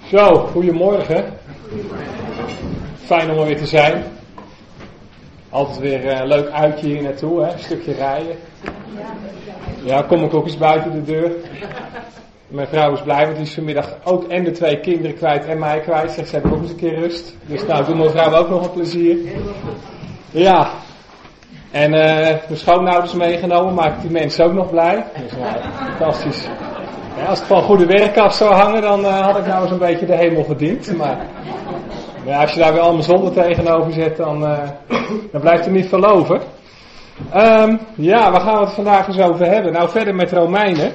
Zo, goedemorgen. Fijn om er weer te zijn. Altijd weer een leuk uitje hier naartoe, hè? Een stukje rijden. Ja, kom ik ook eens buiten de deur. Mijn vrouw is blij, want die is vanmiddag ook en de 2 kinderen kwijt en mij kwijt. Zegt, ze hebben ook eens een keer rust. Dus nou, doe mijn vrouw ook nog een plezier. Ja. En mijn schoonouders meegenomen, maak ik die mensen ook nog blij. Dus nou, fantastisch. Ja, als het van goede werk af zou hangen, dan had ik nou eens een beetje de hemel verdiend. Maar ja, als je daar weer allemaal zonde tegenover zet, dan blijft er niet veel over. Ja, waar gaan we het vandaag eens over hebben? Nou, verder met Romeinen.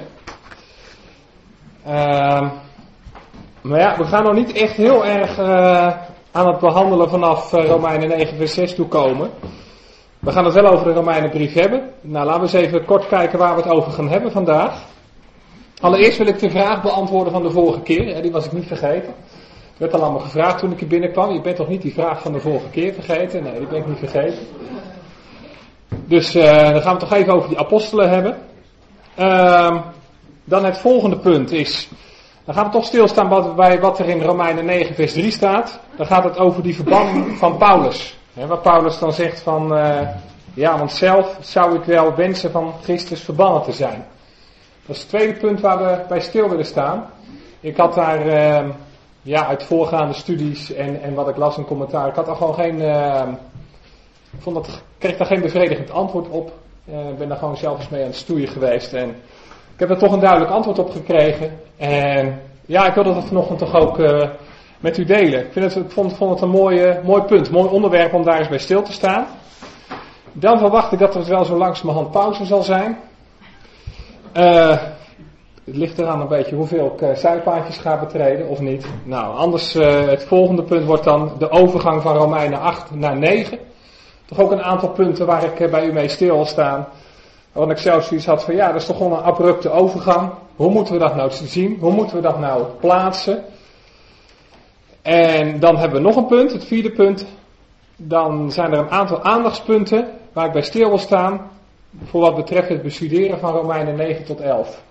Maar ja, we gaan nog niet echt heel erg aan het behandelen vanaf Romeinen 9 vers 6 toe komen. We gaan het wel over de Romeinenbrief hebben. Nou, laten we eens even kort kijken waar we het over gaan hebben vandaag. Allereerst wil ik de vraag beantwoorden van de vorige keer. Die was ik niet vergeten. Het werd al allemaal gevraagd toen ik er binnenkwam. Je bent toch niet die vraag van de vorige keer vergeten? Nee, die ben ik niet vergeten. Dus dan gaan we het toch even over die apostelen hebben. Dan het volgende punt is... Dan gaan we toch stilstaan bij wat er in Romeinen 9 vers 3 staat. Dan gaat het over die verbanning van Paulus. Waar Paulus dan zegt van... ja, want zelf zou ik wel wensen van Christus verbannen te zijn. Dat is het tweede punt waar we bij stil willen staan. Ik had daar, uit voorgaande studies en wat ik las in commentaar, ik had daar gewoon geen, kreeg daar geen bevredigend antwoord op. Ben daar gewoon zelf eens mee aan het stoeien geweest en ik heb er toch een duidelijk antwoord op gekregen. En ja, ik wilde dat vanochtend toch ook met u delen. Ik vond het een mooi punt, mooi onderwerp om daar eens bij stil te staan. Dan verwacht ik dat er wel zo langzamerhand pauze zal zijn. Het ligt eraan een beetje hoeveel ik zijpaadjes ga betreden of niet. Nou, anders het volgende punt wordt dan de overgang van Romeinen 8 naar 9. Toch ook een aantal punten waar ik bij u mee stil wil staan. Want ik zelf zoiets had van ja, dat is toch gewoon een abrupte overgang. Hoe moeten we dat nou zien? Hoe moeten we dat nou plaatsen? En dan hebben we nog een punt, het vierde punt. Dan zijn er een aantal aandachtspunten waar ik bij stil wil staan. Voor wat betreft het bestuderen van Romeinen 9 tot 11.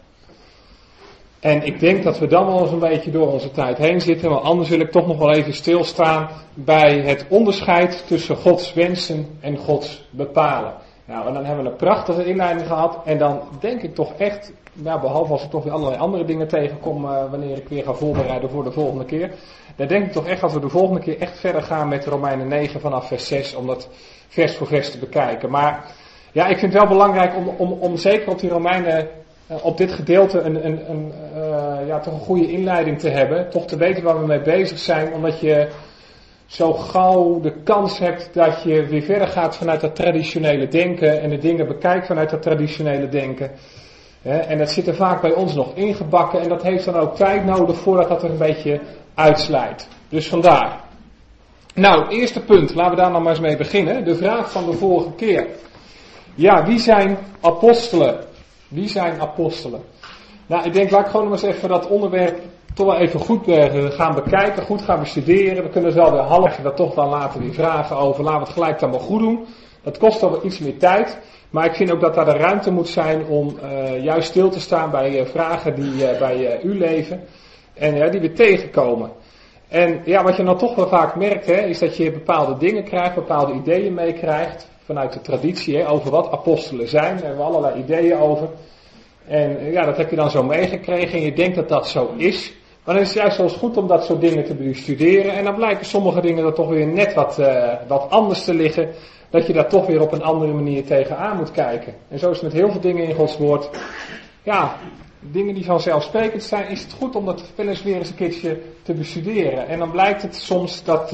En ik denk dat we dan wel eens een beetje door onze tijd heen zitten. Maar anders wil ik toch nog wel even stilstaan bij het onderscheid tussen Gods wensen en Gods bepalen. Nou, en dan hebben we een prachtige inleiding gehad. En dan denk ik toch echt, behalve als ik toch weer allerlei andere dingen tegenkom wanneer ik weer ga voorbereiden voor de volgende keer. Dan denk ik toch echt dat we de volgende keer echt verder gaan met Romeinen 9 vanaf vers 6. Om dat vers voor vers te bekijken. Maar... ja, ik vind het wel belangrijk om zeker op die Romeinen, op dit gedeelte toch een goede inleiding te hebben. Toch te weten waar we mee bezig zijn, omdat je zo gauw de kans hebt dat je weer verder gaat vanuit dat traditionele denken en de dingen bekijkt vanuit dat traditionele denken. En dat zit er vaak bij ons nog ingebakken en dat heeft dan ook tijd nodig voordat dat er een beetje uitslijt. Dus vandaar. Nou, het eerste punt, laten we daar nog maar eens mee beginnen. De vraag van de vorige keer. Ja, wie zijn apostelen? Wie zijn apostelen? Nou, ik denk, laat ik gewoon nog eens even dat onderwerp toch wel even goed gaan bekijken, goed gaan bestuderen. We kunnen wel weer half dat toch dan later die vragen over. Laten we het gelijk dan maar goed doen. Dat kost wel iets meer tijd. Maar ik vind ook dat daar de ruimte moet zijn om juist stil te staan bij vragen die bij u leven. En die we tegenkomen. En ja, wat je nou toch wel vaak merkt, is dat je bepaalde dingen krijgt, bepaalde ideeën meekrijgt. Vanuit de traditie, over wat apostelen zijn. Daar hebben we allerlei ideeën over. En ja, dat heb je dan zo meegekregen en je denkt dat dat zo is. Maar dan is het juist wel eens goed om dat soort dingen te bestuderen. En dan blijken sommige dingen er toch weer net wat anders te liggen. Dat je daar toch weer op een andere manier tegenaan moet kijken. En zo is het met heel veel dingen in Gods woord. Ja, dingen die vanzelfsprekend zijn, is het goed om dat wel eens weer eens een keertje te bestuderen. En dan blijkt het soms dat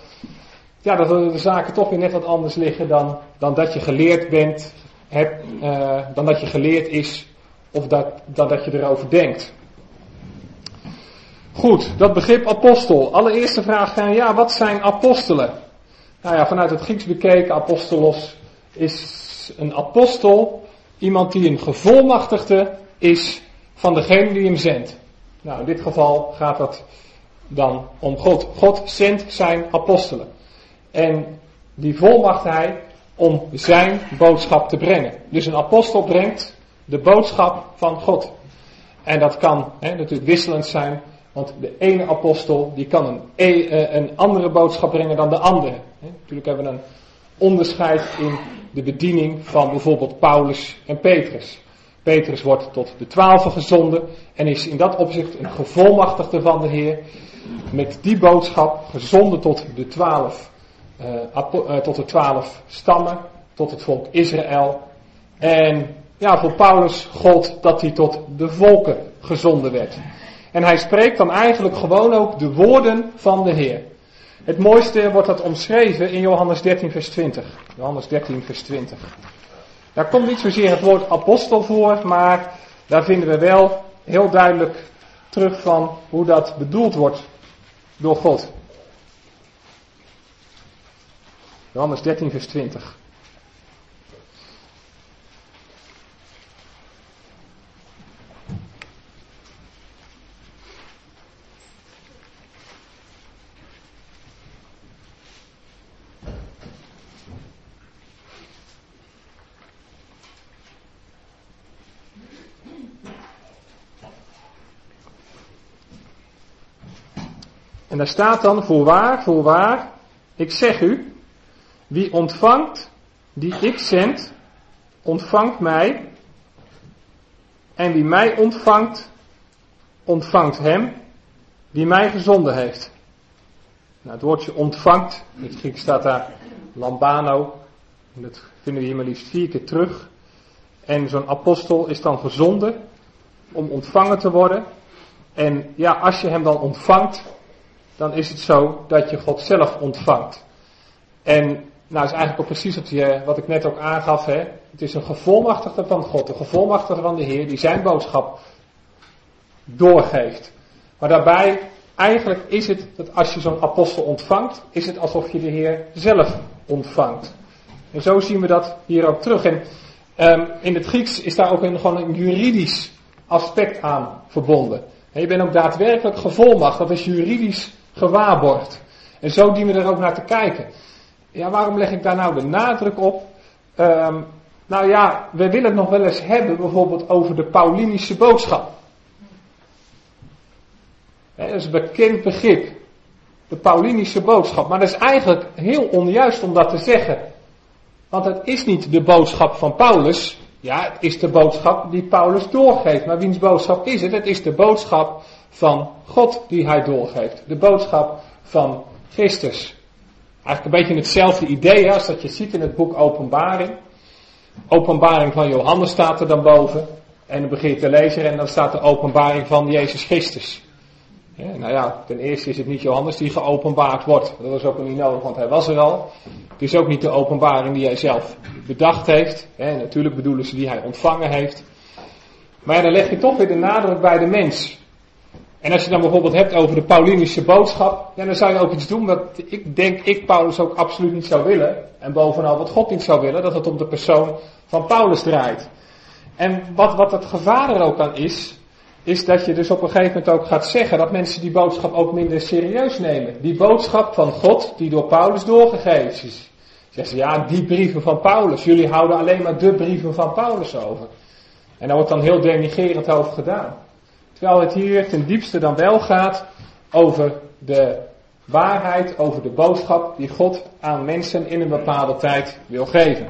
dat de zaken toch weer net wat anders liggen dan dat je geleerd bent, dan dat je geleerd is, of dan dat je erover denkt. Goed, dat begrip apostel. Allereerste vraag, wat zijn apostelen? Nou ja, vanuit het Grieks bekeken, apostolos, is een apostel iemand die een gevolmachtigde is van degene die hem zendt. Nou, in dit geval gaat het dan om God. God zendt zijn apostelen. En die volmacht hij om zijn boodschap te brengen. Dus een apostel brengt de boodschap van God. En dat kan natuurlijk wisselend zijn. Want de ene apostel die kan een andere boodschap brengen dan de andere. Natuurlijk hebben we een onderscheid in de bediening van bijvoorbeeld Paulus en Petrus. Petrus wordt tot de 12 gezonden en is in dat opzicht een gevolmachtigde van de Heer. Met die boodschap gezonden tot de 12 stammen, tot het volk Israël. En ja, voor Paulus gold dat hij tot de volken gezonden werd. En hij spreekt dan eigenlijk gewoon ook de woorden van de Heer. Het mooiste wordt dat omschreven in Johannes 13 vers 20. Johannes 13 vers 20. Daar komt niet zozeer het woord apostel voor, maar daar vinden we wel heel duidelijk terug van hoe dat bedoeld wordt door God. Johannes 13 vers 20. En daar staat dan, voorwaar, ik zeg u, wie ontvangt, die ik zend, ontvangt mij. En wie mij ontvangt, ontvangt hem, die mij gezonden heeft. Nou, het woordje ontvangt, in het Grieks staat daar lambano, en dat vinden we hier maar liefst 4 keer terug. En zo'n apostel is dan gezonden om ontvangen te worden. En ja, als je hem dan ontvangt, dan is het zo dat je God zelf ontvangt. En nou is eigenlijk ook precies wat ik net ook aangaf. Hè? Het is een gevolmachtigde van God, een gevolmachtigde van de Heer die zijn boodschap doorgeeft. Maar daarbij, eigenlijk is het dat als je zo'n apostel ontvangt, is het alsof je de Heer zelf ontvangt. En zo zien we dat hier ook terug. En in het Grieks is daar ook gewoon een juridisch aspect aan verbonden. En je bent ook daadwerkelijk gevolmachtigd, dat is juridisch gewaarborgd. En zo dienen we er ook naar te kijken. Ja, waarom leg ik daar nou de nadruk op? Nou ja, we willen het nog wel eens hebben bijvoorbeeld over de Paulinische boodschap. Dat is een bekend begrip. De Paulinische boodschap. Maar dat is eigenlijk heel onjuist om dat te zeggen. Want het is niet de boodschap van Paulus. Ja, het is de boodschap die Paulus doorgeeft. Maar wiens boodschap is het? Het is de boodschap van God die hij doorgeeft. De boodschap van Christus. Eigenlijk een beetje hetzelfde idee als dat je ziet in het boek Openbaring. Openbaring van Johannes staat er dan boven. En dan begin je te lezen en dan staat de openbaring van Jezus Christus. Ja, nou ja, ten eerste is het niet Johannes die geopenbaard wordt. Dat was ook niet nodig, want hij was er al. Het is ook niet de openbaring die hij zelf bedacht heeft. Ja, natuurlijk bedoelen ze die hij ontvangen heeft. Maar ja, dan leg je toch weer de nadruk bij de mens. En als je dan bijvoorbeeld hebt over de Paulinische boodschap, ja, dan zou je ook iets doen wat ik Paulus ook absoluut niet zou willen. En bovenal wat God niet zou willen, dat het om de persoon van Paulus draait. En wat het gevaar er ook aan is dat je dus op een gegeven moment ook gaat zeggen dat mensen die boodschap ook minder serieus nemen. Die boodschap van God die door Paulus doorgegeven is. Zeggen ze, ja, die brieven van Paulus, jullie houden alleen maar de brieven van Paulus over. En daar wordt dan heel denigrerend over gedaan. Terwijl het hier ten diepste dan wel gaat over de waarheid, over de boodschap die God aan mensen in een bepaalde tijd wil geven.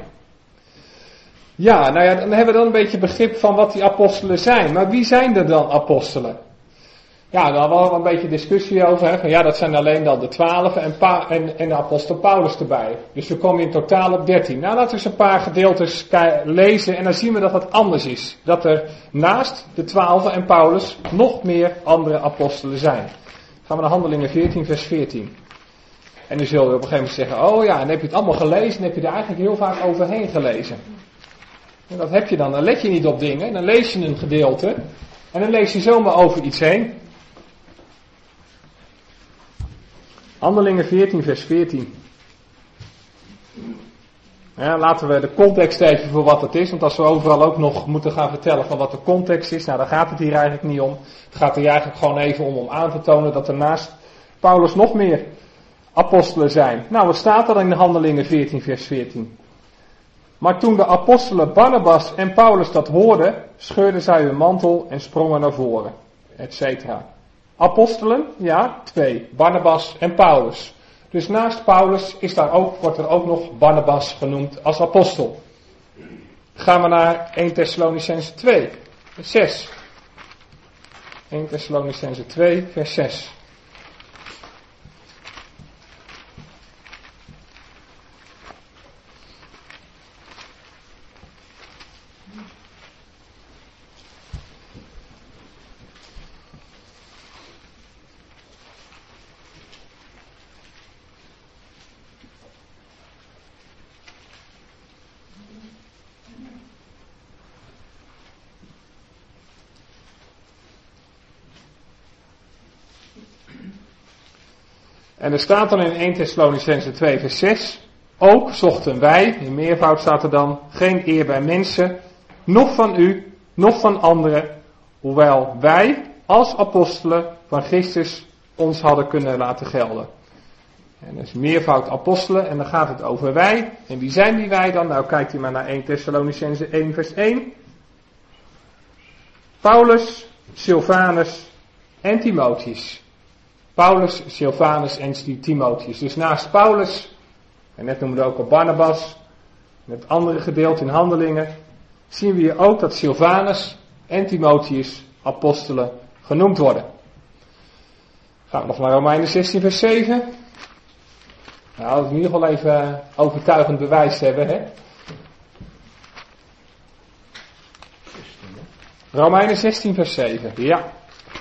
Ja, nou ja, dan hebben we dan een beetje begrip van wat die apostelen zijn. Maar wie zijn er dan apostelen? Ja, daar hadden we een beetje discussie over. Hè, van ja, dat zijn alleen dan de 12 en de apostel Paulus erbij. Dus dan kom je in totaal op 13. Nou, laten we eens een paar gedeeltes lezen en dan zien we dat het anders is. Dat er naast de 12 en Paulus nog meer andere apostelen zijn. Dan gaan we naar Handelingen 14 vers 14. En dan zul je op een gegeven moment zeggen, oh ja, en dan heb je het allemaal gelezen en heb je er eigenlijk heel vaak overheen gelezen. En dat heb je dan let je niet op dingen, dan lees je een gedeelte en dan lees je zomaar over iets heen. Handelingen 14 vers 14. Ja, laten we de context even voor wat het is, want als we overal ook nog moeten gaan vertellen van wat de context is, nou daar gaat het hier eigenlijk niet om. Het gaat er eigenlijk gewoon even om aan te tonen dat er naast Paulus nog meer apostelen zijn. Nou, wat staat er in de Handelingen 14 vers 14? Maar toen de apostelen Barnabas en Paulus dat hoorden, scheurden zij hun mantel en sprongen naar voren, etc. apostelen? Ja, 2. Barnabas en Paulus. Dus naast Paulus wordt er ook nog Barnabas genoemd als apostel. Gaan we naar 1 Thessalonicenzen 2, vers 6. 1 Thessalonicenzen 2, vers 6. En er staat dan in 1 Thessalonicenzen 2 vers 6, ook zochten wij, in meervoud staat er dan, geen eer bij mensen, noch van u, noch van anderen, hoewel wij als apostelen van Christus ons hadden kunnen laten gelden. En dat is meervoud apostelen en dan gaat het over wij. En wie zijn die wij dan? Nou, kijkt u maar naar 1 Thessalonicenzen 1 vers 1. Paulus, Silvanus en Timotheus. Paulus, Silvanus en Timotheus. Dus naast Paulus, en net noemden we ook al Barnabas, in het andere gedeelte in Handelingen, zien we hier ook dat Silvanus en Timotheus apostelen genoemd worden. Gaan we nog naar Romeinen 16 vers 7. Nou, dat we in ieder geval even overtuigend bewijs hebben, hè. Romeinen 16 vers 7, ja.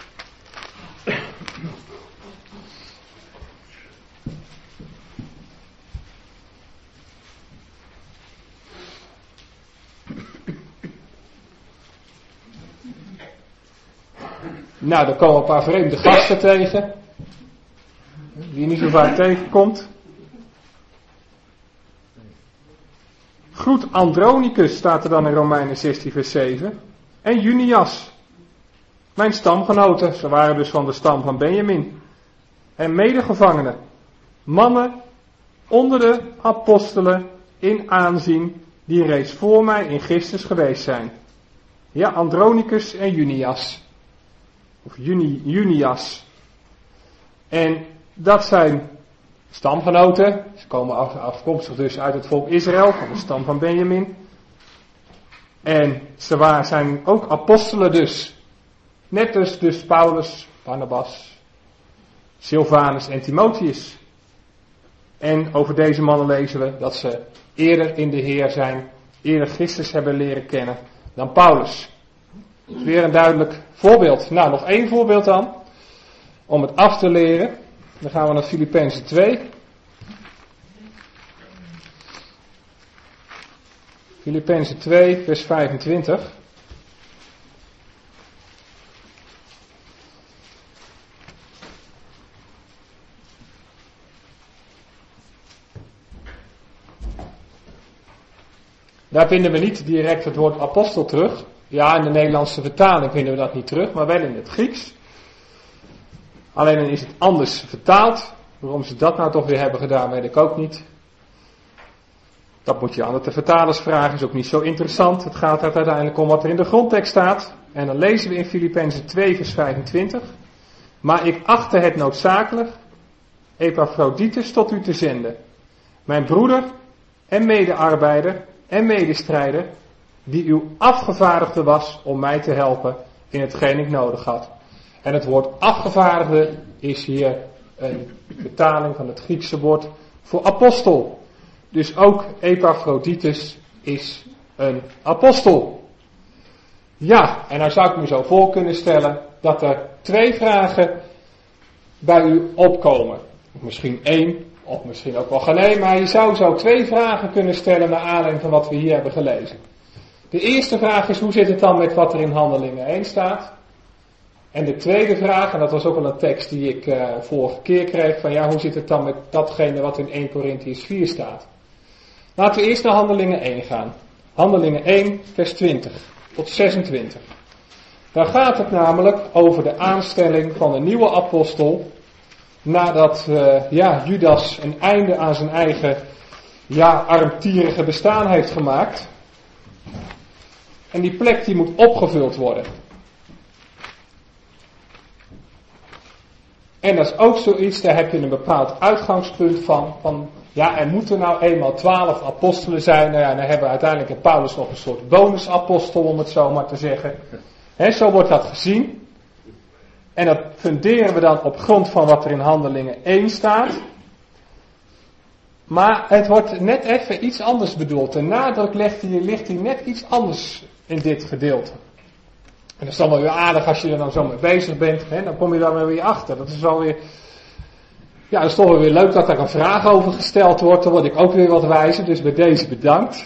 Nou, dan komen een paar vreemde gasten tegen, die je niet zo vaak tegenkomt. Groet Andronicus, staat er dan in Romeinen 16 vers 7. En Junias, mijn stamgenoten, ze waren dus van de stam van Benjamin. En medegevangenen, mannen onder de apostelen in aanzien, die reeds voor mij in Christus geweest zijn. Ja, Andronicus en Junias. Of Junias. En dat zijn stamgenoten. Ze komen afkomstig dus uit het volk Israël, van de stam van Benjamin. En ze zijn ook apostelen dus. Net dus Paulus, Barnabas, Silvanus en Timotheus. En over deze mannen lezen we dat ze eerder in de Heer zijn, eerder Christus hebben leren kennen dan Paulus. Dat is weer een duidelijk voorbeeld. Nou, nog één voorbeeld dan. Om het af te leren. Dan gaan we naar Filippenzen 2. Filippenzen 2, vers 25. Daar vinden we niet direct het woord apostel terug. Ja, in de Nederlandse vertaling vinden we dat niet terug, maar wel in het Grieks. Alleen dan is het anders vertaald. Waarom ze dat nou toch weer hebben gedaan, weet ik ook niet. Dat moet je aan de vertalers vragen, is ook niet zo interessant. Het gaat er uiteindelijk om wat er in de grondtekst staat. En dan lezen we in Filippenzen 2 vers 25. Maar ik achtte het noodzakelijk Epaphroditus tot u te zenden. Mijn broeder en medearbeider en medestrijder, die uw afgevaardigde was om mij te helpen in hetgeen ik nodig had. En het woord afgevaardigde is hier een vertaling van het Griekse woord voor apostel. Dus ook Epaphroditus is een apostel. Ja, en nou zou ik me zo voor kunnen stellen dat er 2 vragen bij u opkomen. Of misschien 1, of misschien ook wel geen 1, maar je zou zo 2 vragen kunnen stellen naar aanleiding van wat we hier hebben gelezen. De eerste vraag is, hoe zit het dan met wat er in Handelingen 1 staat? En de tweede vraag, en dat was ook wel een tekst die ik vorige keer kreeg, van ja, hoe zit het dan met datgene wat in 1 Korintiërs 4 staat? Laten we eerst naar Handelingen 1 gaan. Handelingen 1, vers 20 tot 26. Daar gaat het namelijk over de aanstelling van een nieuwe apostel, nadat Judas een einde aan zijn eigen armtierige bestaan heeft gemaakt. En die plek die moet opgevuld worden. En dat is ook zoiets, daar heb je een bepaald uitgangspunt van ja, er moeten nou eenmaal 12 apostelen zijn. Nou ja, dan hebben we uiteindelijk in Paulus nog een soort bonusapostel, om het zo maar te zeggen. Zo wordt dat gezien. En dat funderen we dan op grond van wat er in Handelingen 1 staat. Maar het wordt net even iets anders bedoeld. De nadruk ligt hier net iets anders in dit gedeelte. En dat is dan wel weer aardig als je er dan zo mee bezig bent. Dan kom je daar weer achter. Dat is wel weer... Ja, dat is toch wel weer leuk dat daar een vraag over gesteld wordt. Dan word ik ook weer wat wijzer. Dus bij deze bedankt.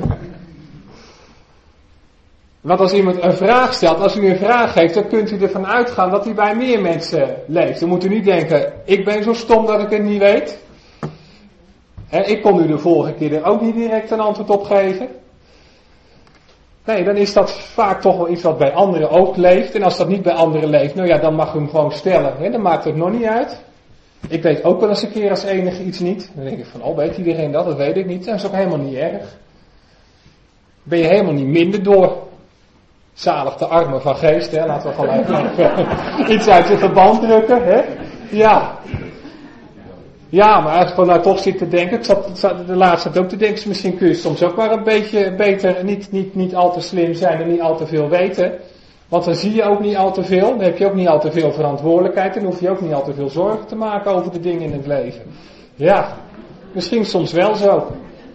Want als iemand een vraag stelt, als u een vraag heeft, dan kunt u ervan uitgaan dat hij bij meer mensen leeft. Dan moet u niet denken, ik ben zo stom dat ik het niet weet. Ik kon u de vorige keer er ook niet direct een antwoord op geven. Nee, dan is dat vaak toch wel iets wat bij anderen ook leeft. En als dat niet bij anderen leeft, nou ja, dan mag u hem gewoon stellen. Dan maakt het nog niet uit. Ik weet ook wel eens een keer als enige iets niet. Dan denk ik van, oh, weet iedereen dat? Dat weet ik niet. Dat is ook helemaal niet erg. Ben je helemaal niet minder door. Zalig de armen van geest, hè. Laten we gelijk even iets uit je verband drukken, hè. Ja. Ja, maar als ik van nou toch zit te denken, ik zat de laatste ook te denken, misschien kun je soms ook maar een beetje beter, niet al te slim zijn en niet al te veel weten. Want dan zie je ook niet al te veel, dan heb je ook niet al te veel verantwoordelijkheid en dan hoef je ook niet al te veel zorgen te maken over de dingen in het leven. Ja, misschien soms wel zo.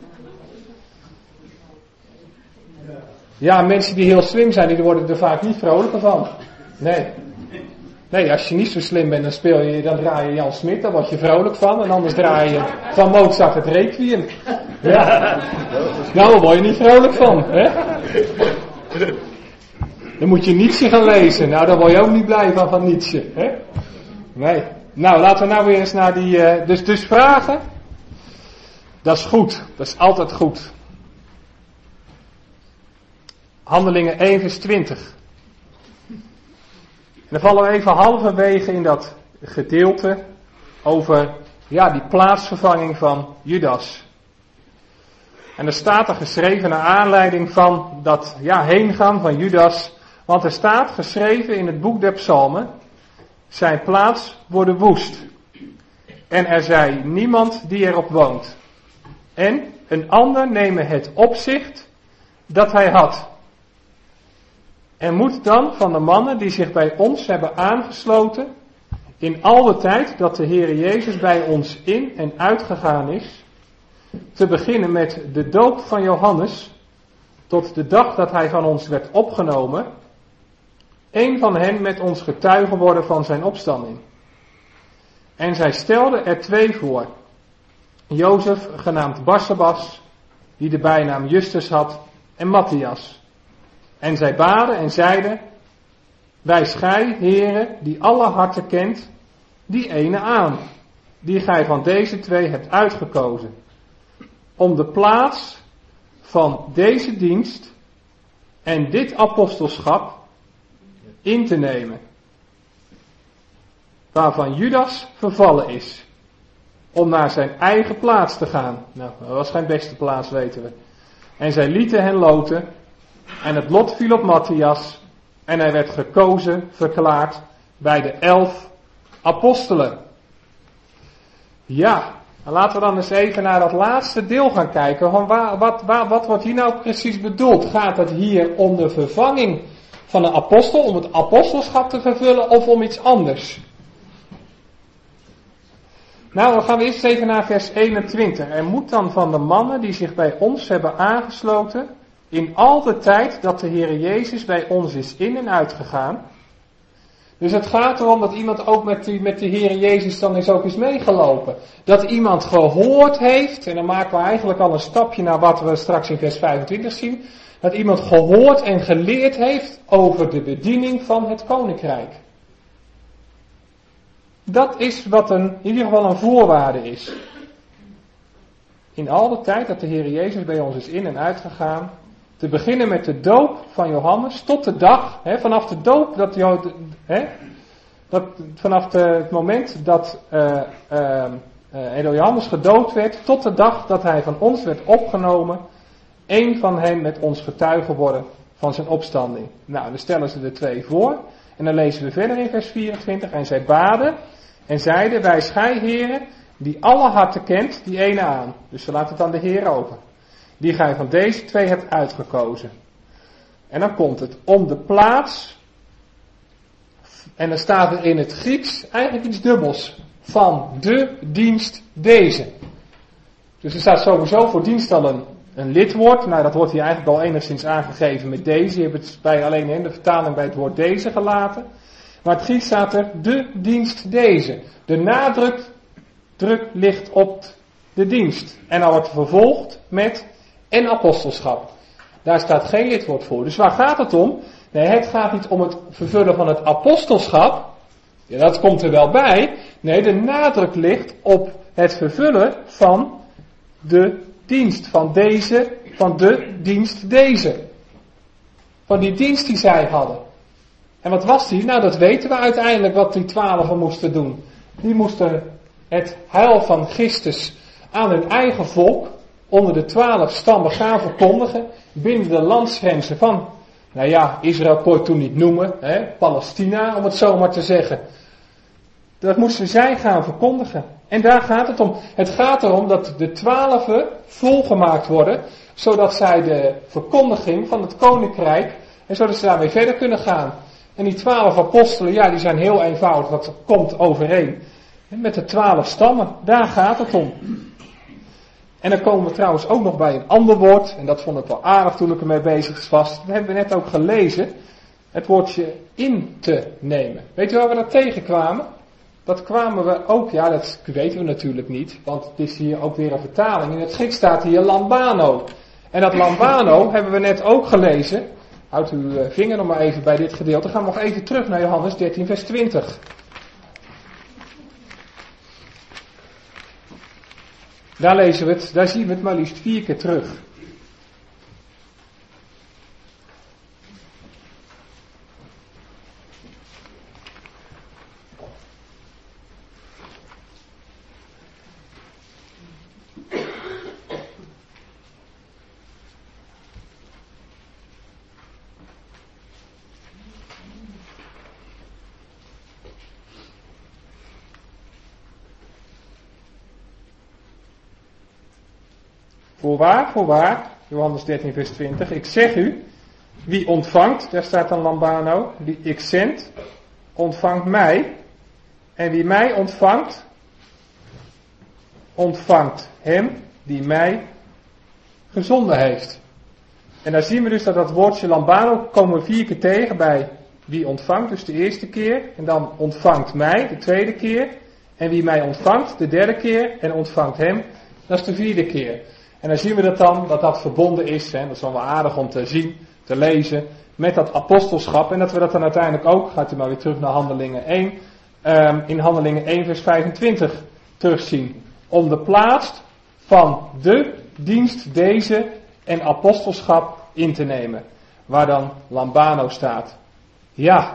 Ja, mensen die heel slim zijn, die worden er vaak niet vrolijker van. Nee, als je niet zo slim bent, dan draai je Jan Smit, daar word je vrolijk van. En anders draai je van Mozart het Requiem. Ja. Nou, daar word je niet vrolijk van. Hè? Dan moet je Nietzsche gaan lezen. Nou, daar word je ook niet blij van Nietzsche. Hè? Nee. Nou, laten we nou weer eens naar die... Dus vragen, dat is goed. Dat is altijd goed. Handelingen 1 vers 20. En dan vallen we even halverwege in dat gedeelte over die plaatsvervanging van Judas. En er staat er geschreven naar aanleiding van dat heengaan van Judas. Want er staat geschreven in het boek der Psalmen, zijn plaats wordt woest. En er zij niemand die erop woont. En een ander nemen het opzicht dat hij had. En moet dan van de mannen die zich bij ons hebben aangesloten, in al de tijd dat de Heere Jezus bij ons in en uitgegaan is, te beginnen met de doop van Johannes, tot de dag dat hij van ons werd opgenomen, een van hen met ons getuige worden van zijn opstanding. En zij stelden er 2 voor, Jozef genaamd Barsabas, die de bijnaam Justus had, en Matthias. En zij baden en zeiden, wijs gij, Heere, die alle harten kent, die ene aan, die gij van deze 2 hebt uitgekozen, om de plaats van deze dienst en dit apostelschap in te nemen, waarvan Judas vervallen is, om naar zijn eigen plaats te gaan. Nou, dat was geen beste plaats, weten we. En zij lieten hen loten, en het lot viel op Matthias, en hij werd gekozen, verklaard, bij de 11 apostelen. Ja, laten we dan eens even naar dat laatste deel gaan kijken. Van wat wordt hier nou precies bedoeld? Gaat het hier om de vervanging van een apostel, om het apostelschap te vervullen, of om iets anders? Nou, dan gaan we eerst even naar vers 21. Er moet dan van de mannen die zich bij ons hebben aangesloten, in al de tijd dat de Heere Jezus bij ons is in en uitgegaan. Dus het gaat erom dat iemand ook met de Heere Jezus dan ook is meegelopen. Dat iemand gehoord heeft, en dan maken we eigenlijk al een stapje naar wat we straks in vers 25 zien. Dat iemand gehoord en geleerd heeft over de bediening van het koninkrijk. Dat is wat in ieder geval een voorwaarde is. In al de tijd dat de Heere Jezus bij ons is in en uitgegaan. Te beginnen met de doop van Johannes tot de dag, vanaf de doop, vanaf het moment dat Johannes gedoopt werd, tot de dag dat hij van ons werd opgenomen, één van hen met ons getuige worden van zijn opstanding. Nou, dan stellen ze er 2 voor, en dan lezen we verder in vers 24, en zij baden En zeiden, wijs gij, Heere, die alle harten kent, die ene aan. Dus ze laten het aan de Heer over. Die gij van deze twee hebt uitgekozen. En dan komt het om de plaats. En dan staat er in het Grieks eigenlijk iets dubbels. Van de dienst deze. Dus er staat sowieso voor dienst al een lidwoord. Nou, dat wordt hier eigenlijk al enigszins aangegeven met deze. Je hebt het bij alleen in de vertaling bij het woord deze gelaten. Maar het Grieks staat er de dienst deze. De nadruk ligt op de dienst. En dan wordt vervolgd met en apostelschap. Daar staat geen lidwoord voor. Dus waar gaat het om? Nee, het gaat niet om het vervullen van het apostelschap. Ja, dat komt er wel bij. Nee, de nadruk ligt op het vervullen van de dienst. Van de dienst deze. Van die dienst die zij hadden. En wat was die? Nou, dat weten we uiteindelijk wat die 12 moesten doen. Die moesten het heil van Christus aan hun eigen volk onder de 12 stammen gaan verkondigen binnen de landsgrenzen van, nou ja, Israël kon je toen niet noemen, Palestina om het zo maar te zeggen. Dat moesten zij gaan verkondigen. En daar gaat het om. Het gaat erom dat de 12 volgemaakt worden, zodat zij de verkondiging van het koninkrijk, en zodat ze daarmee verder kunnen gaan. En die 12 apostelen, ja, die zijn heel eenvoudig, dat komt overeen met de 12 stammen. Daar gaat het om. En dan komen we trouwens ook nog bij een ander woord, en dat vond ik wel aardig toen ik ermee bezig was. Dat hebben we net ook gelezen, het woordje in te nemen. Weet je waar we dat tegenkwamen? Dat kwamen we ook, ja, dat weten we natuurlijk niet, want het is hier ook weer een vertaling. In het Grieks staat hier lambano. En dat lambano hebben we net ook gelezen. Houd uw vinger nog maar even bij dit gedeelte. Dan gaan we nog even terug naar Johannes 13 vers 20. Daar lezen we het, daar zien we het maar liefst 4 keer terug. Voorwaar, Johannes 13 vers 20, ik zeg u, wie ontvangt, daar staat dan lambano, wie ik zend, ontvangt mij, en wie mij ontvangt, ontvangt hem die mij gezonden heeft. En daar zien we dus dat woordje lambano komen we 4 keer tegen bij wie ontvangt, dus de eerste keer, en dan ontvangt mij, de tweede keer, en wie mij ontvangt, de derde keer, en ontvangt hem, dat is de 4e keer. En dan zien we dat verbonden is, dat is wel aardig om te zien, te lezen, met dat apostelschap. En dat we dat dan uiteindelijk ook, gaat u maar weer terug naar Handelingen 1, in Handelingen 1 vers 25 terugzien. Om de plaats van de dienst deze en apostelschap in te nemen. Waar dan lambano staat. Ja.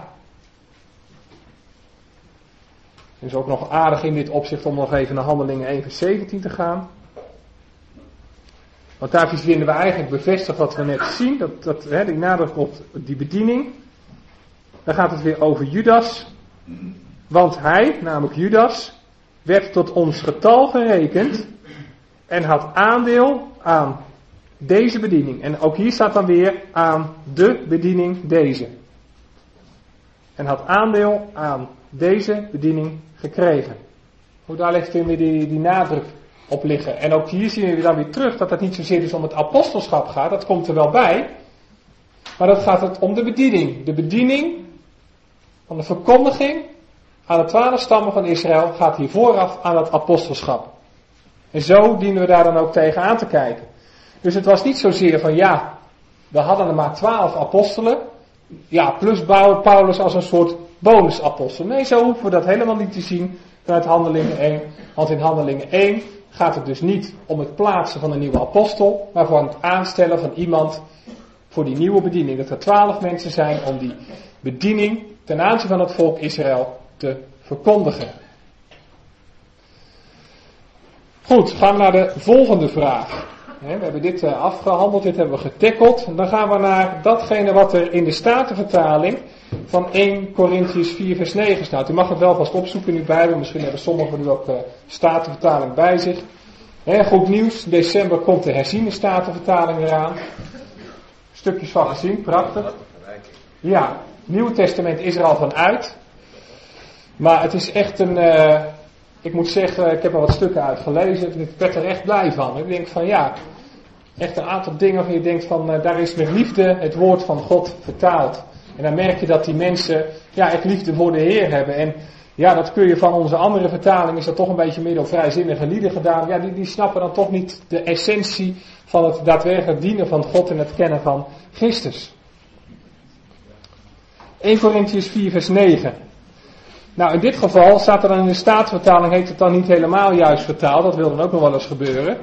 Het is ook nog aardig in dit opzicht om nog even naar Handelingen 1 vers 17 te gaan. Want daar vinden we eigenlijk bevestigd wat we net zien, die nadruk op die bediening. Dan gaat het weer over Judas. Want hij, namelijk Judas, werd tot ons getal gerekend en had aandeel aan deze bediening. En ook hier staat dan weer aan de bediening deze. En had aandeel aan deze bediening gekregen. Hoe daar ligt weer die nadruk op liggen. En ook hier zien we dan weer terug dat het niet zozeer dus om het apostelschap gaat, dat komt er wel bij. Maar dat gaat het om de bediening. De bediening van de verkondiging aan de 12 stammen van Israël gaat hier vooraf aan het apostelschap. En zo dienen we daar dan ook tegen aan te kijken. Dus het was niet zozeer van ja, we hadden er maar 12 apostelen, ja, plus Paulus als een soort bonusapostel. Nee, zo hoeven we dat helemaal niet te zien vanuit Handelingen 1. Want in Handelingen 1 gaat het dus niet om het plaatsen van een nieuwe apostel, maar voor het aanstellen van iemand voor die nieuwe bediening. Dat er 12 mensen zijn om die bediening ten aanzien van het volk Israël te verkondigen. Goed, gaan we naar de volgende vraag. We hebben dit afgehandeld, dit hebben we getackeld. En dan gaan we naar datgene wat er in de Statenvertaling van 1 Korintiërs 4 vers 9 staat. U mag het wel vast opzoeken in uw Bijbel, misschien hebben sommigen nu ook Statenvertaling bij zich. Goed nieuws, in december komt de herziene Statenvertaling eraan. Stukjes van gezien, prachtig. Ja, Nieuwe Testament is er al van uit. Maar het is echt een, ik moet zeggen, ik heb er wat stukken uit gelezen. Ik werd er echt blij van. Ik denk van ja, echt een aantal dingen waarvan je denkt van, daar is met liefde het woord van God vertaald. En dan merk je dat die mensen, ja, echt liefde voor de Heer hebben. En ja, dat kun je van onze andere vertaling, is dat toch een beetje meer door vrijzinnige lieden gedaan. Ja, die snappen dan toch niet de essentie van het daadwerkelijk dienen van God en het kennen van Christus. 1 Korintiërs 4 vers 9. Nou, in dit geval staat er dan in de Statenvertaling, heeft het dan niet helemaal juist vertaald. Dat wil dan ook nog wel eens gebeuren.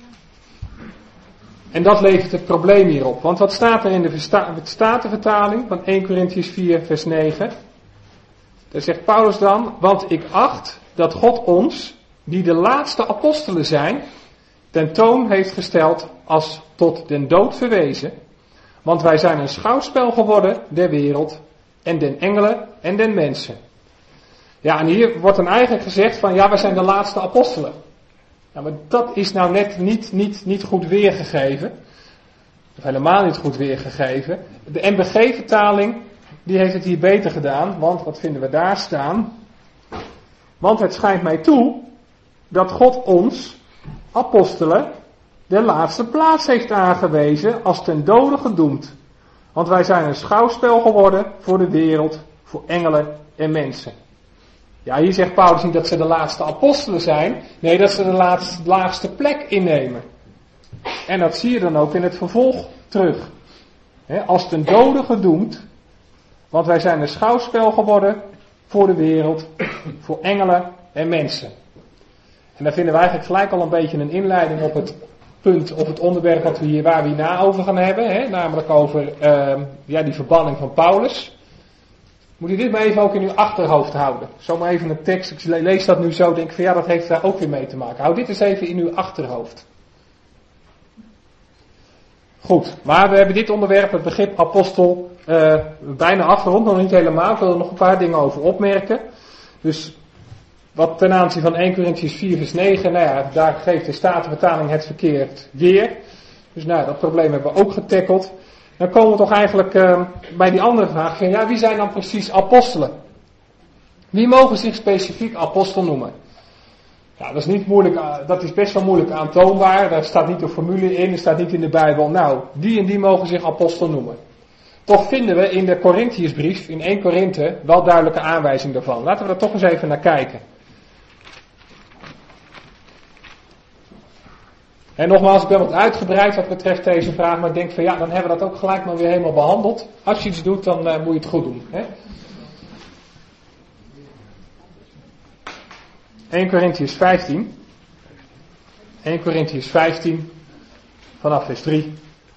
En dat levert het probleem hierop. Want wat staat er in de Statenvertaling van 1 Korintiërs 4 vers 9? Daar zegt Paulus dan, want ik acht dat God ons, die de laatste apostelen zijn, ten toon heeft gesteld als tot den dood verwezen. Want wij zijn een schouwspel geworden der wereld en den engelen en den mensen. Ja, en hier wordt dan eigenlijk gezegd van, ja, wij zijn de laatste apostelen. Ja, maar dat is nou net niet goed weergegeven. Of helemaal niet goed weergegeven. De NBG-vertaling, die heeft het hier beter gedaan, want wat vinden we daar staan? Want het schijnt mij toe dat God ons, apostelen, de laatste plaats heeft aangewezen als ten dode gedoemd. Want wij zijn een schouwspel geworden voor de wereld, voor engelen en mensen. Ja, hier zegt Paulus niet dat ze de laatste apostelen zijn. Nee, dat ze de laagste plek innemen. En dat zie je dan ook in het vervolg terug. Als ten dode gedoemd. Want wij zijn een schouwspel geworden voor de wereld, voor engelen en mensen. En daar vinden we eigenlijk gelijk al een beetje een inleiding op het punt, op het onderwerp waar we hierna over gaan hebben. Namelijk over die verbanning van Paulus. Moet u dit maar even ook in uw achterhoofd houden. Zomaar even een tekst, ik lees dat nu zo, denk van ja, dat heeft daar ook weer mee te maken. Houd dit eens even in uw achterhoofd. Goed, maar we hebben dit onderwerp, het begrip apostel, bijna afgerond, nog niet helemaal. Ik wil er nog een paar dingen over opmerken. Dus wat ten aanzien van 1 Korintiërs 4 vers 9, nou ja, daar geeft de Statenvertaling het verkeerd weer. Dus nou, dat probleem hebben we ook getackeld. Dan komen we toch eigenlijk bij die andere vraag. Ja, wie zijn dan precies apostelen? Wie mogen zich specifiek apostel noemen? Ja, dat is niet moeilijk, dat is best wel moeilijk aantoonbaar. Daar staat niet een formule in, er staat niet in de Bijbel. Nou, die en die mogen zich apostel noemen. Toch vinden we in de Korintiërsbrief, in 1 Korinthe, wel duidelijke aanwijzing daarvan. Laten we daar toch eens even naar kijken. En nogmaals, ik ben wat uitgebreid wat betreft deze vraag, maar ik denk van ja, dan hebben we dat ook gelijk maar weer helemaal behandeld. Als je iets doet, dan moet je het goed doen. Hè? 1 Korintiërs 15. 1 Korintiërs 15, vanaf vers 3.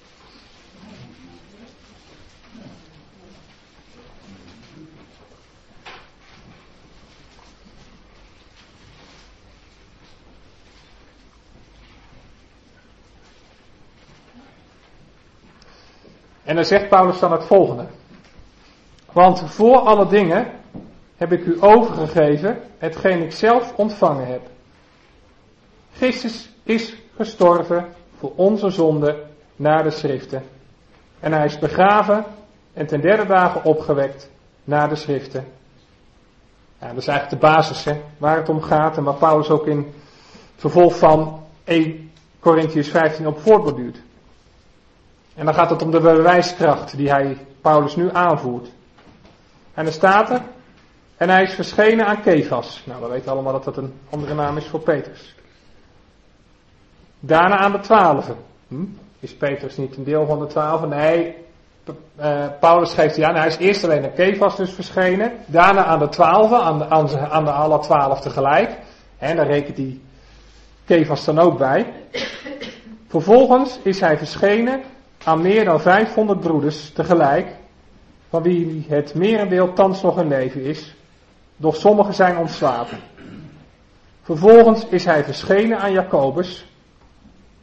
En dan zegt Paulus dan het volgende. Want voor alle dingen heb ik u overgegeven hetgeen ik zelf ontvangen heb. Christus is gestorven voor onze zonde naar de schriften. En hij is begraven en ten derde dagen opgewekt naar de schriften. Ja, dat is eigenlijk de basis waar het om gaat en waar Paulus ook in het vervolg van 1 Korintiërs 15 op voortborduurt. En dan gaat het om de bewijskracht die Paulus nu aanvoert. En er staat er, en hij is verschenen aan Kefas. Nou, we weten allemaal dat dat een andere naam is voor Petrus. Daarna aan de 12. Is Petrus niet een deel van de 12? Nee, Paulus geeft hij aan, hij is eerst alleen aan Kefas dus verschenen. Daarna aan de 12, aan de alle 12 tegelijk. En daar rekent hij Kefas dan ook bij. Vervolgens is hij verschenen aan meer dan 500 broeders tegelijk, van wie het merendeel thans nog in leven is, doch sommigen zijn ontslapen. Vervolgens is hij verschenen aan Jacobus,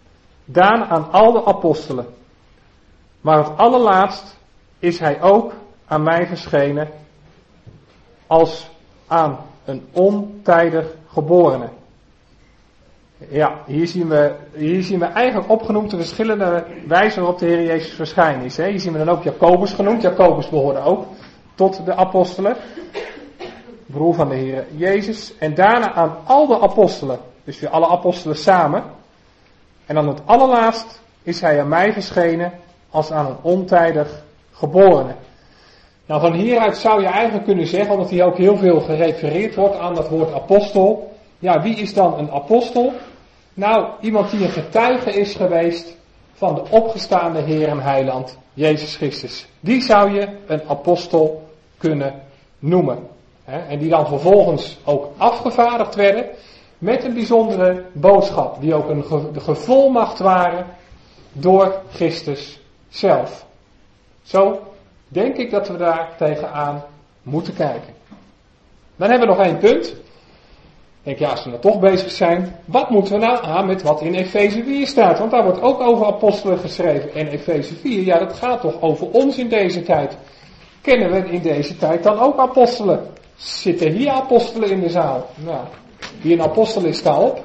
Daan aan al de apostelen. Maar het allerlaatst is hij ook aan mij verschenen als aan een ontijdig geborene. Ja, hier zien we eigenlijk opgenoemd de verschillende wijzen waarop de Heer Jezus verschijnen is. Hier zien we dan ook Jacobus genoemd. Jacobus behoorde ook tot de apostelen. Broer van de Heer Jezus. En daarna aan al de apostelen. Dus weer alle apostelen samen. En dan het allerlaatst is hij aan mij verschenen als aan een ontijdig geborene. Nou, van hieruit zou je eigenlijk kunnen zeggen, omdat hier ook heel veel gerefereerd wordt aan dat woord apostel. Ja, wie is dan een apostel? Nou, iemand die een getuige is geweest van de opgestaande Heer en Heiland, Jezus Christus. Die zou je een apostel kunnen noemen. En die dan vervolgens ook afgevaardigd werden met een bijzondere boodschap. Die ook een gevolmacht waren door Christus zelf. Zo denk ik dat we daar tegenaan moeten kijken. Dan hebben we nog één punt. Ik denk, ja, als we nou toch bezig zijn, wat moeten we nou aan met wat in Efeze 4 staat? Want daar wordt ook over apostelen geschreven. En Efeze 4, ja, dat gaat toch over ons in deze tijd. Kennen we in deze tijd dan ook apostelen? Zitten hier apostelen in de zaal? Nou, wie een apostel is, sta op.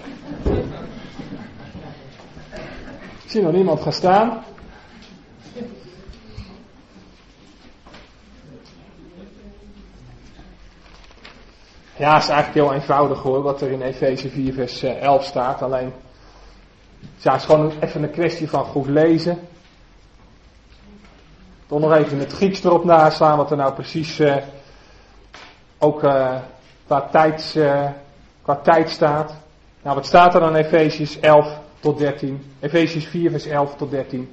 Ik zie nog niemand gaan staan. Ja, het is eigenlijk heel eenvoudig hoor, wat er in Efeze 4 vers 11 staat. Alleen, ja, het is gewoon even een kwestie van goed lezen. Toch nog even het Grieks erop naslaan, wat er nou precies ook qua tijd staat. Nou, wat staat er dan in Efesiërs 11 tot 13? Efesiërs 4 vers 11 tot 13.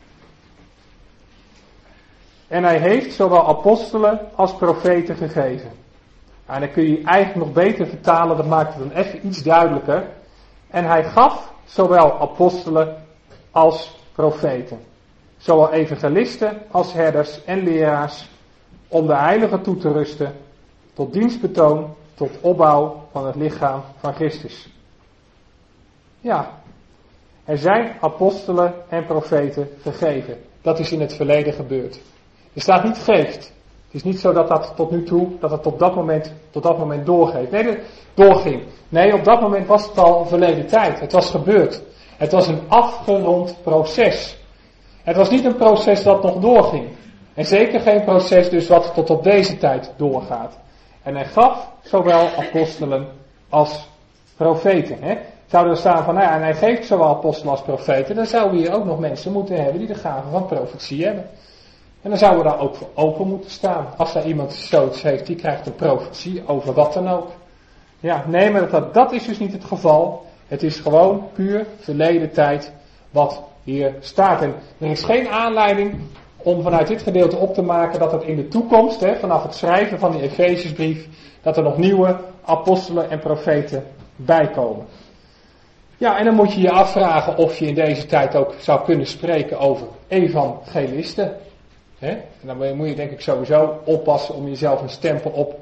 En hij heeft zowel apostelen als profeten gegeven. En dan kun je eigenlijk nog beter vertalen, dat maakt het dan even iets duidelijker. En hij gaf zowel apostelen als profeten. Zowel evangelisten als herders en leraars. Om de heiligen toe te rusten. Tot dienstbetoon, tot opbouw van het lichaam van Christus. Ja, er zijn apostelen en profeten gegeven. Dat is in het verleden gebeurd. Er staat niet geeft. Het is niet zo dat dat tot nu toe, dat het tot dat moment doorging. Nee, op dat moment was het al verleden tijd. Het was gebeurd. Het was een afgerond proces. Het was niet een proces dat nog doorging. En zeker geen proces dus wat tot op deze tijd doorgaat. En hij gaf zowel apostelen als profeten. Zou er staan van, nou ja, en hij geeft zowel apostelen als profeten. Dan zouden we hier ook nog mensen moeten hebben die de gave van profetie hebben. En dan zouden we daar ook voor open moeten staan. Als daar iemand zoiets heeft, die krijgt een profetie over wat dan ook. Ja, nee, maar dat is dus niet het geval. Het is gewoon puur verleden tijd wat hier staat. En er is geen aanleiding om vanuit dit gedeelte op te maken dat het in de toekomst, vanaf het schrijven van die Efezesbrief, dat er nog nieuwe apostelen en profeten bijkomen. Ja, en dan moet je je afvragen of je in deze tijd ook zou kunnen spreken over evangelisten. En dan moet je denk ik sowieso oppassen om jezelf een stempel op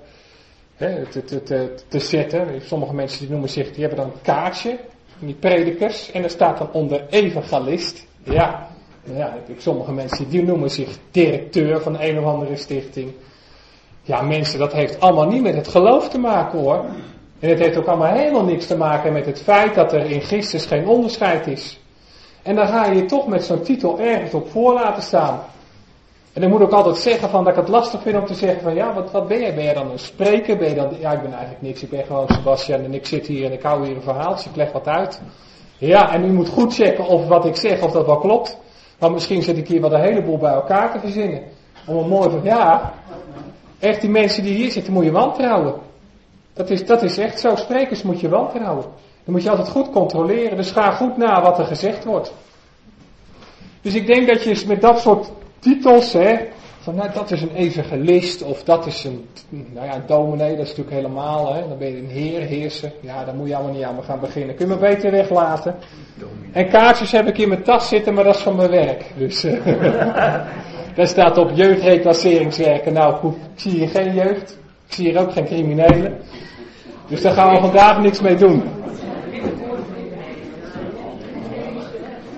te zetten. Sommige mensen die hebben dan een kaartje, die predikers, en er staat dan onder evangelist. Ja, sommige mensen die noemen zich directeur van een of andere stichting. Ja, mensen, dat heeft allemaal niet met het geloof te maken hoor. En het heeft ook allemaal helemaal niks te maken met het feit dat er in Christus geen onderscheid is. En dan ga je je toch met zo'n titel ergens op voor laten staan. En ik moet ook altijd zeggen dat ik het lastig vind om te zeggen van ja, wat ben jij? Ben jij dan een spreker? Ben je dan, ja, ik ben eigenlijk niks. Ik ben gewoon Sebastian en ik zit hier en ik hou hier een verhaaltje, ik leg wat uit. Ja, en u moet goed checken of wat ik zeg, of dat wel klopt. Want misschien zit ik hier wel een heleboel bij elkaar te verzinnen. Om een mooi van, ja, echt die mensen die hier zitten moet je wantrouwen. Dat is echt zo, sprekers moet je wantrouwen. Dan moet je altijd goed controleren, dus ga goed na wat er gezegd wordt. Dus ik denk dat je met dat soort titels, van nou dat is een evangelist of dat is een dominee, dat is natuurlijk helemaal, dan ben je een heerser. Ja, daar moet je allemaal niet aan me gaan beginnen. Kun je me beter weglaten. En kaartjes heb ik in mijn tas zitten, maar dat is van mijn werk. Dus daar staat op jeugdreclasseringswerken. Nou, ik zie hier geen jeugd. Ik zie hier ook geen criminelen. Dus daar gaan we vandaag niks mee doen.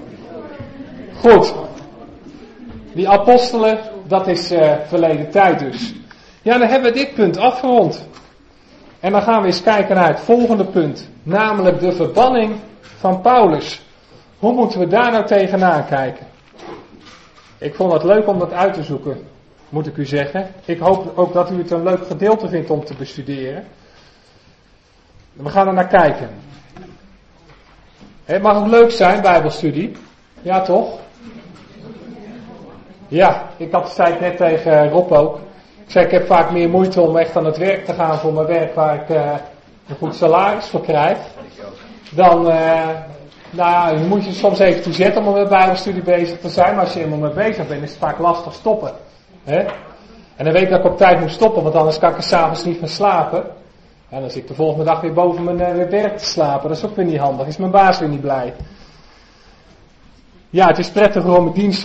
Goed. Die apostelen, dat is verleden tijd dus. Ja, dan hebben we dit punt afgerond. En dan gaan we eens kijken naar het volgende punt. Namelijk de verbanning van Paulus. Hoe moeten we daar nou tegenaan kijken? Ik vond het leuk om dat uit te zoeken, moet ik u zeggen. Ik hoop ook dat u het een leuk gedeelte vindt om te bestuderen. We gaan er naar kijken. Het mag ook leuk zijn, Bijbelstudie. Ja, toch? Ja, zei het net tegen Rob ook. Ik zei, ik heb vaak meer moeite om echt aan het werk te gaan voor mijn werk waar ik een goed salaris voor krijg. Dan, je moet je soms even toe zetten om met Bijbelstudie bezig te zijn. Maar als je helemaal mee bezig bent, is het vaak lastig stoppen. Hè? En dan weet ik dat ik op tijd moet stoppen, want anders kan ik er 's avonds niet van slapen. En dan zit ik de volgende dag weer boven mijn werk te slapen. Dat is ook weer niet handig. Is mijn baas weer niet blij. Ja, het is prettiger om in dienst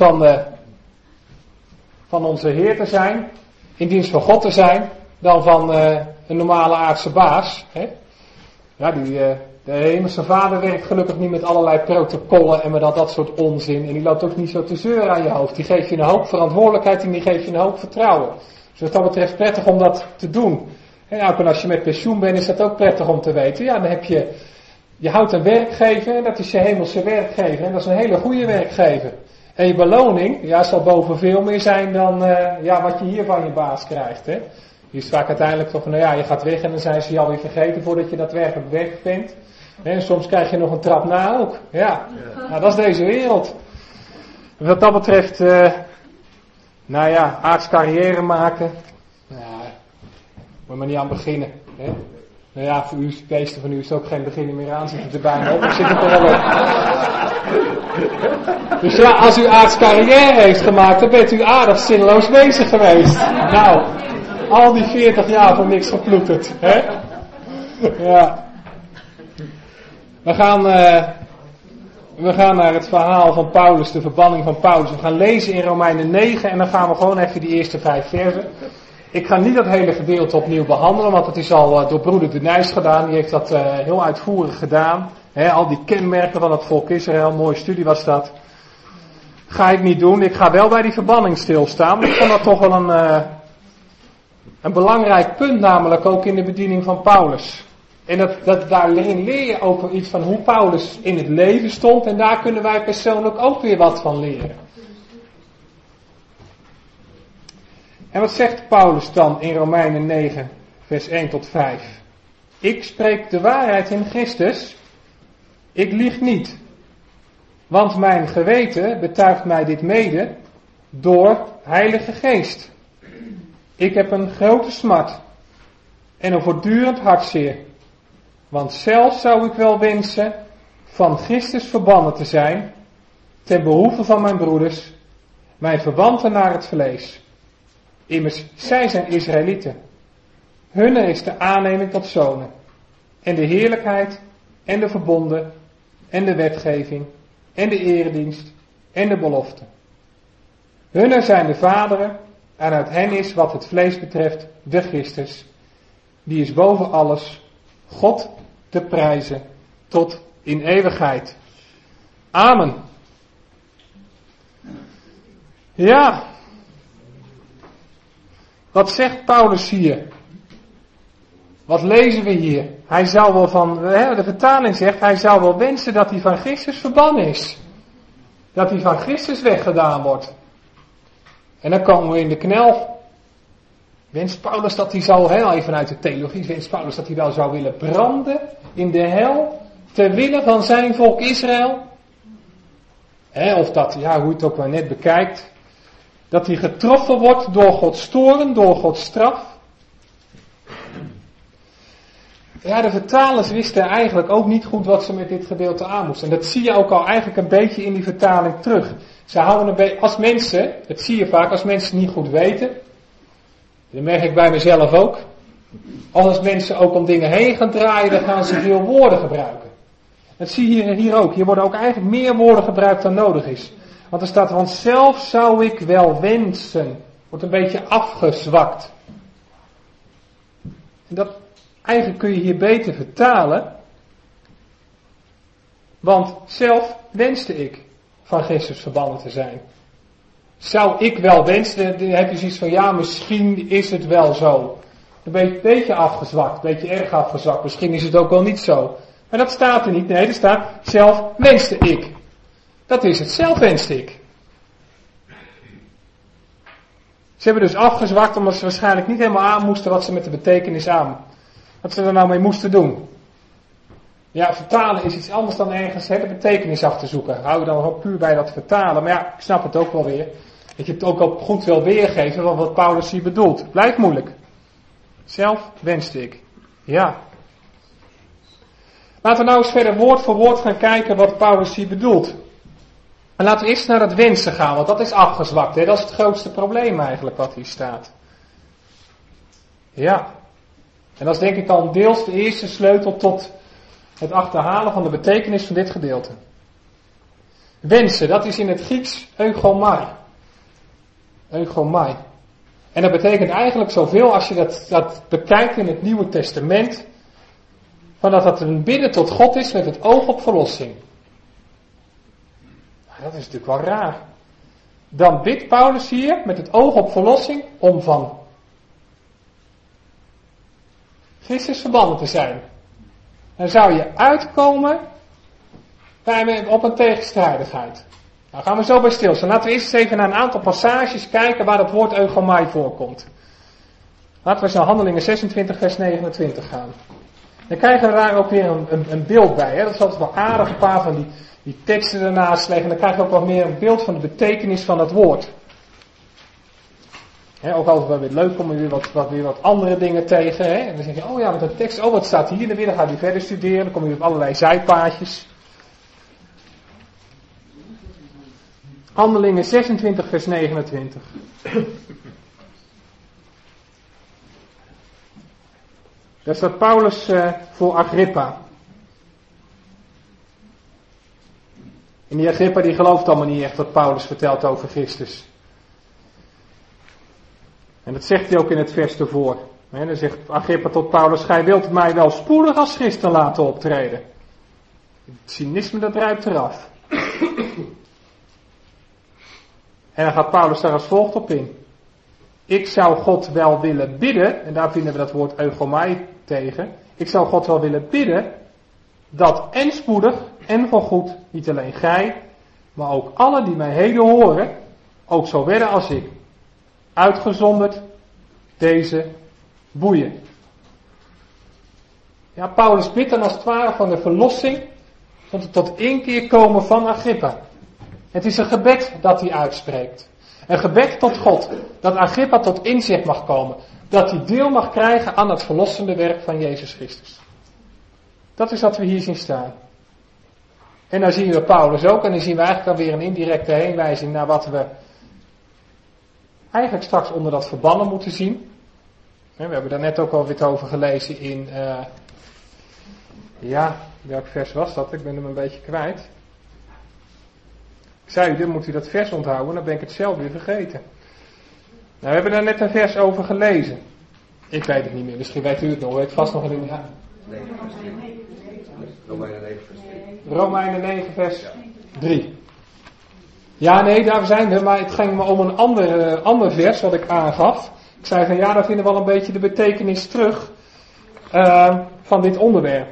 van onze Heer te zijn. In dienst van God te zijn. Dan van een normale aardse baas. Hè? Ja, de hemelse vader werkt gelukkig niet met allerlei protocollen en met al dat soort onzin. En die loopt ook niet zo te zeuren aan je hoofd. Die geeft je een hoop verantwoordelijkheid en die geeft je een hoop vertrouwen. Dus wat dat betreft prettig om dat te doen. En ook als je met pensioen bent is dat ook prettig om te weten. Ja, dan heb je houdt een werkgever en dat is je hemelse werkgever. En dat is een hele goede werkgever. En je beloning, zal boven veel meer zijn dan wat je hier van je baas krijgt. Hè. Je is vaak uiteindelijk toch van, je gaat weg en dan zijn ze je alweer vergeten voordat je daadwerkelijk weg bent. En soms krijg je nog een trap na ook. Ja, nou, dat is deze wereld. Wat dat betreft, aards carrière maken. Moet maar niet aan beginnen. Hè? Nou ja, voor u, de meeste van u is het ook geen beginnen meer aan. Zit er bijna op, ik zit er wel op. Dus ja, als u aards carrière heeft gemaakt, dan bent u aardig zinloos bezig geweest. Nou, al die 40 jaar voor niks geploeterd. Hè? Ja. We gaan naar het verhaal van Paulus, de verbanning van Paulus. We gaan lezen in Romeinen 9 en dan gaan we gewoon even die eerste 5 versen. Ik ga niet dat hele gedeelte opnieuw behandelen, want het is al door broeder de Nijs gedaan. Die heeft dat heel uitvoerig gedaan. Al die kenmerken van het volk Israël, mooie studie was dat. Ga ik niet doen. Ik ga wel bij die verbanning stilstaan. Ik vond dat toch wel een belangrijk punt, namelijk ook in de bediening van Paulus. En daarin leer je ook iets van hoe Paulus in het leven stond. En daar kunnen wij persoonlijk ook weer wat van leren. En wat zegt Paulus dan in Romeinen 9, vers 1 tot 5? Ik spreek de waarheid in Christus. Ik lieg niet. Want mijn geweten betuigt mij dit mede door Heilige Geest. Ik heb een grote smart en een voortdurend hartzeer. Want zelf zou ik wel wensen van Christus verbannen te zijn, ten behoeve van mijn broeders, mijn verwanten naar het vlees. Immers, zij zijn Israëlieten. Hunne is de aanneming tot zonen, en de heerlijkheid, en de verbonden, en de wetgeving, en de eredienst, en de belofte. Hunne zijn de vaderen, en uit hen is, wat het vlees betreft, de Christus. Die is boven alles, God te prijzen, tot in eeuwigheid. Amen. Ja. Wat zegt Paulus hier? Wat lezen we hier? Hij zou wel de vertaling zegt, hij zou wel wensen dat hij van Christus verbannen is. Dat hij van Christus weggedaan wordt. En dan komen we in de knel. Wenst Paulus dat hij even uit de theologie, wenst Paulus dat hij wel zou willen branden in de hel, ter wille van zijn volk Israël? Of dat, hoe je het ook maar net bekijkt, dat hij getroffen wordt door Gods toorn, door Gods straf. Ja, de vertalers wisten eigenlijk ook niet goed wat ze met dit gedeelte aan moesten. En dat zie je ook al eigenlijk een beetje in die vertaling terug. Ze houden een beetje, als mensen, dat zie je vaak, als mensen niet goed weten. Dat merk ik bij mezelf ook. Als mensen ook om dingen heen gaan draaien, dan gaan ze veel woorden gebruiken. Dat zie je hier ook. Hier worden ook eigenlijk meer woorden gebruikt dan nodig is. Want er staat, want zelf zou ik wel wensen. Wordt een beetje afgezwakt. En dat eigenlijk kun je hier beter vertalen. Want zelf wenste ik van Christus verbannen te zijn. Zou ik wel wensen, dan heb je zoiets van, ja, misschien is het wel zo. Een beetje afgezwakt, een beetje erg afgezwakt, misschien is het ook wel niet zo. Maar dat staat er niet, nee, er staat, zelf wenste ik. Dat is het, zelf wenste ik. Ze hebben dus afgezwakt omdat ze waarschijnlijk niet helemaal aan moesten wat ze met de betekenis wat ze er nou mee moesten doen. Ja, vertalen is iets anders dan ergens de betekenis af te zoeken. Hou je dan ook puur bij dat vertalen. Maar ja, ik snap het ook wel weer. Dat je het ook al goed wil weergeven wat Paulus hier bedoelt. Blijft moeilijk. Zelf wenste ik. Ja. Laten we nou eens verder woord voor woord gaan kijken wat Paulus hier bedoelt. En laten we eerst naar dat wensen gaan, want dat is afgezwakt. Hè? Dat is het grootste probleem eigenlijk wat hier staat. Ja. En dat is denk ik al deels de eerste sleutel tot het achterhalen van de betekenis van dit gedeelte. Wensen, dat is in het Grieks eugomai. Eugomai. En dat betekent eigenlijk zoveel als je dat bekijkt in het Nieuwe Testament. Van dat een bidden tot God is met het oog op verlossing. Nou, dat is natuurlijk wel raar. Dan bidt Paulus hier met het oog op verlossing om van Christus verbannen te zijn. Dan zou je uitkomen op een tegenstrijdigheid. Nou gaan we zo bij stilstaan. Laten we eerst even naar een aantal passages kijken waar het woord eugomai voorkomt. Laten we eens naar Handelingen 26 vers 29 gaan. Dan krijgen we daar ook weer een beeld bij. Hè? Dat is altijd wel aardig, een paar van die teksten ernaast leggen. Dan krijg je ook wat meer een beeld van de betekenis van het woord. He, ook altijd wel weer leuk, kom je weer wat andere dingen tegen. Hè? En dan zeg je, oh ja, met de tekst, wat staat hier? Dan ga je verder studeren, dan kom je op allerlei zijpaadjes. Handelingen 26 vers 29. Daar staat Paulus voor Agrippa. En die Agrippa die gelooft allemaal niet echt wat Paulus vertelt over Christus. En dat zegt hij ook in het vers ervoor. En dan zegt Agrippa tot Paulus, gij wilt mij wel spoedig als christen laten optreden. Het cynisme dat druipt eraf. En dan gaat Paulus daar als volgt op in. Ik zou God wel willen bidden, en daar vinden we dat woord eugomai tegen. Ik zou God wel willen bidden, dat en spoedig en voorgoed, niet alleen gij, maar ook alle die mij heden horen, ook zo werden als ik. Uitgezonderd deze boeien. Ja, Paulus bidt dan als het ware van de verlossing tot inkeer komen van Agrippa. Het is een gebed dat hij uitspreekt. Een gebed tot God. Dat Agrippa tot inzicht mag komen. Dat hij deel mag krijgen aan het verlossende werk van Jezus Christus. Dat is wat we hier zien staan. En dan zien we Paulus ook. En dan zien we eigenlijk dan weer een indirecte heenwijzing naar wat we eigenlijk straks onder dat verbannen moeten zien. We hebben daar net ook al weer over gelezen in... welk vers was dat? Ik ben hem een beetje kwijt. Ik zei u, dan moet u dat vers onthouden, dan ben ik het zelf weer vergeten. Nou, we hebben daar net een vers over gelezen. Ik weet het niet meer, misschien weet u het nog, weet ik vast nog een... Ja. Romeinen 9 vers 3. Ja, nee, daar zijn we, maar het ging me om een ander vers wat ik aangaf. Ik zei van ja, daar vinden we wel een beetje de betekenis terug van dit onderwerp.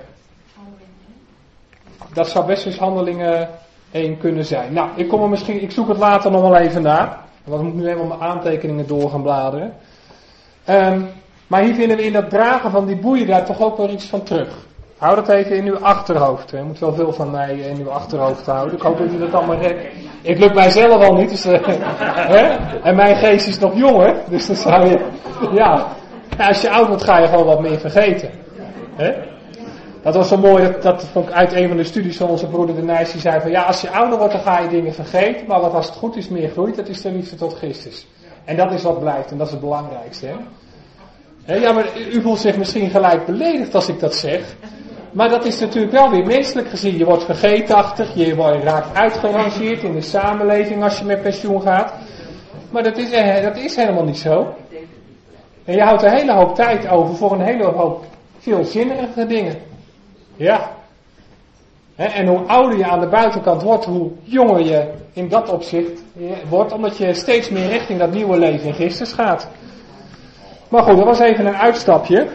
Dat zou best eens Handelingen 1 kunnen zijn. Nou, ik zoek het later nog wel even na. Want ik moet nu helemaal mijn aantekeningen door gaan bladeren. Maar hier vinden we in dat dragen van die boeien daar toch ook wel iets van terug. Hou dat even in uw achterhoofd. Je moet wel veel van mij in uw achterhoofd houden. Ik hoop dat u dat allemaal redt. Het lukt mij zelf al niet. Dus, en mijn geest is nog jonger. Dus dan zou je... Ja, als je oud wordt ga je gewoon wat meer vergeten. Dat was zo mooi. Dat vond ik uit een van de studies van onze broeder de Nijs. Die zei van ja, als je ouder wordt dan ga je dingen vergeten. Maar wat als het goed is meer groeit. Dat is de liefde tot Christus. En dat is wat blijft. En dat is het belangrijkste. Ja, maar u voelt zich misschien gelijk beledigd als ik dat zeg. Maar dat is natuurlijk wel weer menselijk gezien. Je wordt vergeetachtig, je raakt uitgerangeerd in de samenleving als je met pensioen gaat. Maar dat is helemaal niet zo. En je houdt een hele hoop tijd over voor een hele hoop veelzinnige dingen. Ja. En hoe ouder je aan de buitenkant wordt, hoe jonger je in dat opzicht wordt, omdat je steeds meer richting dat nieuwe leven in Christus gaat. Maar goed, dat was even een uitstapje.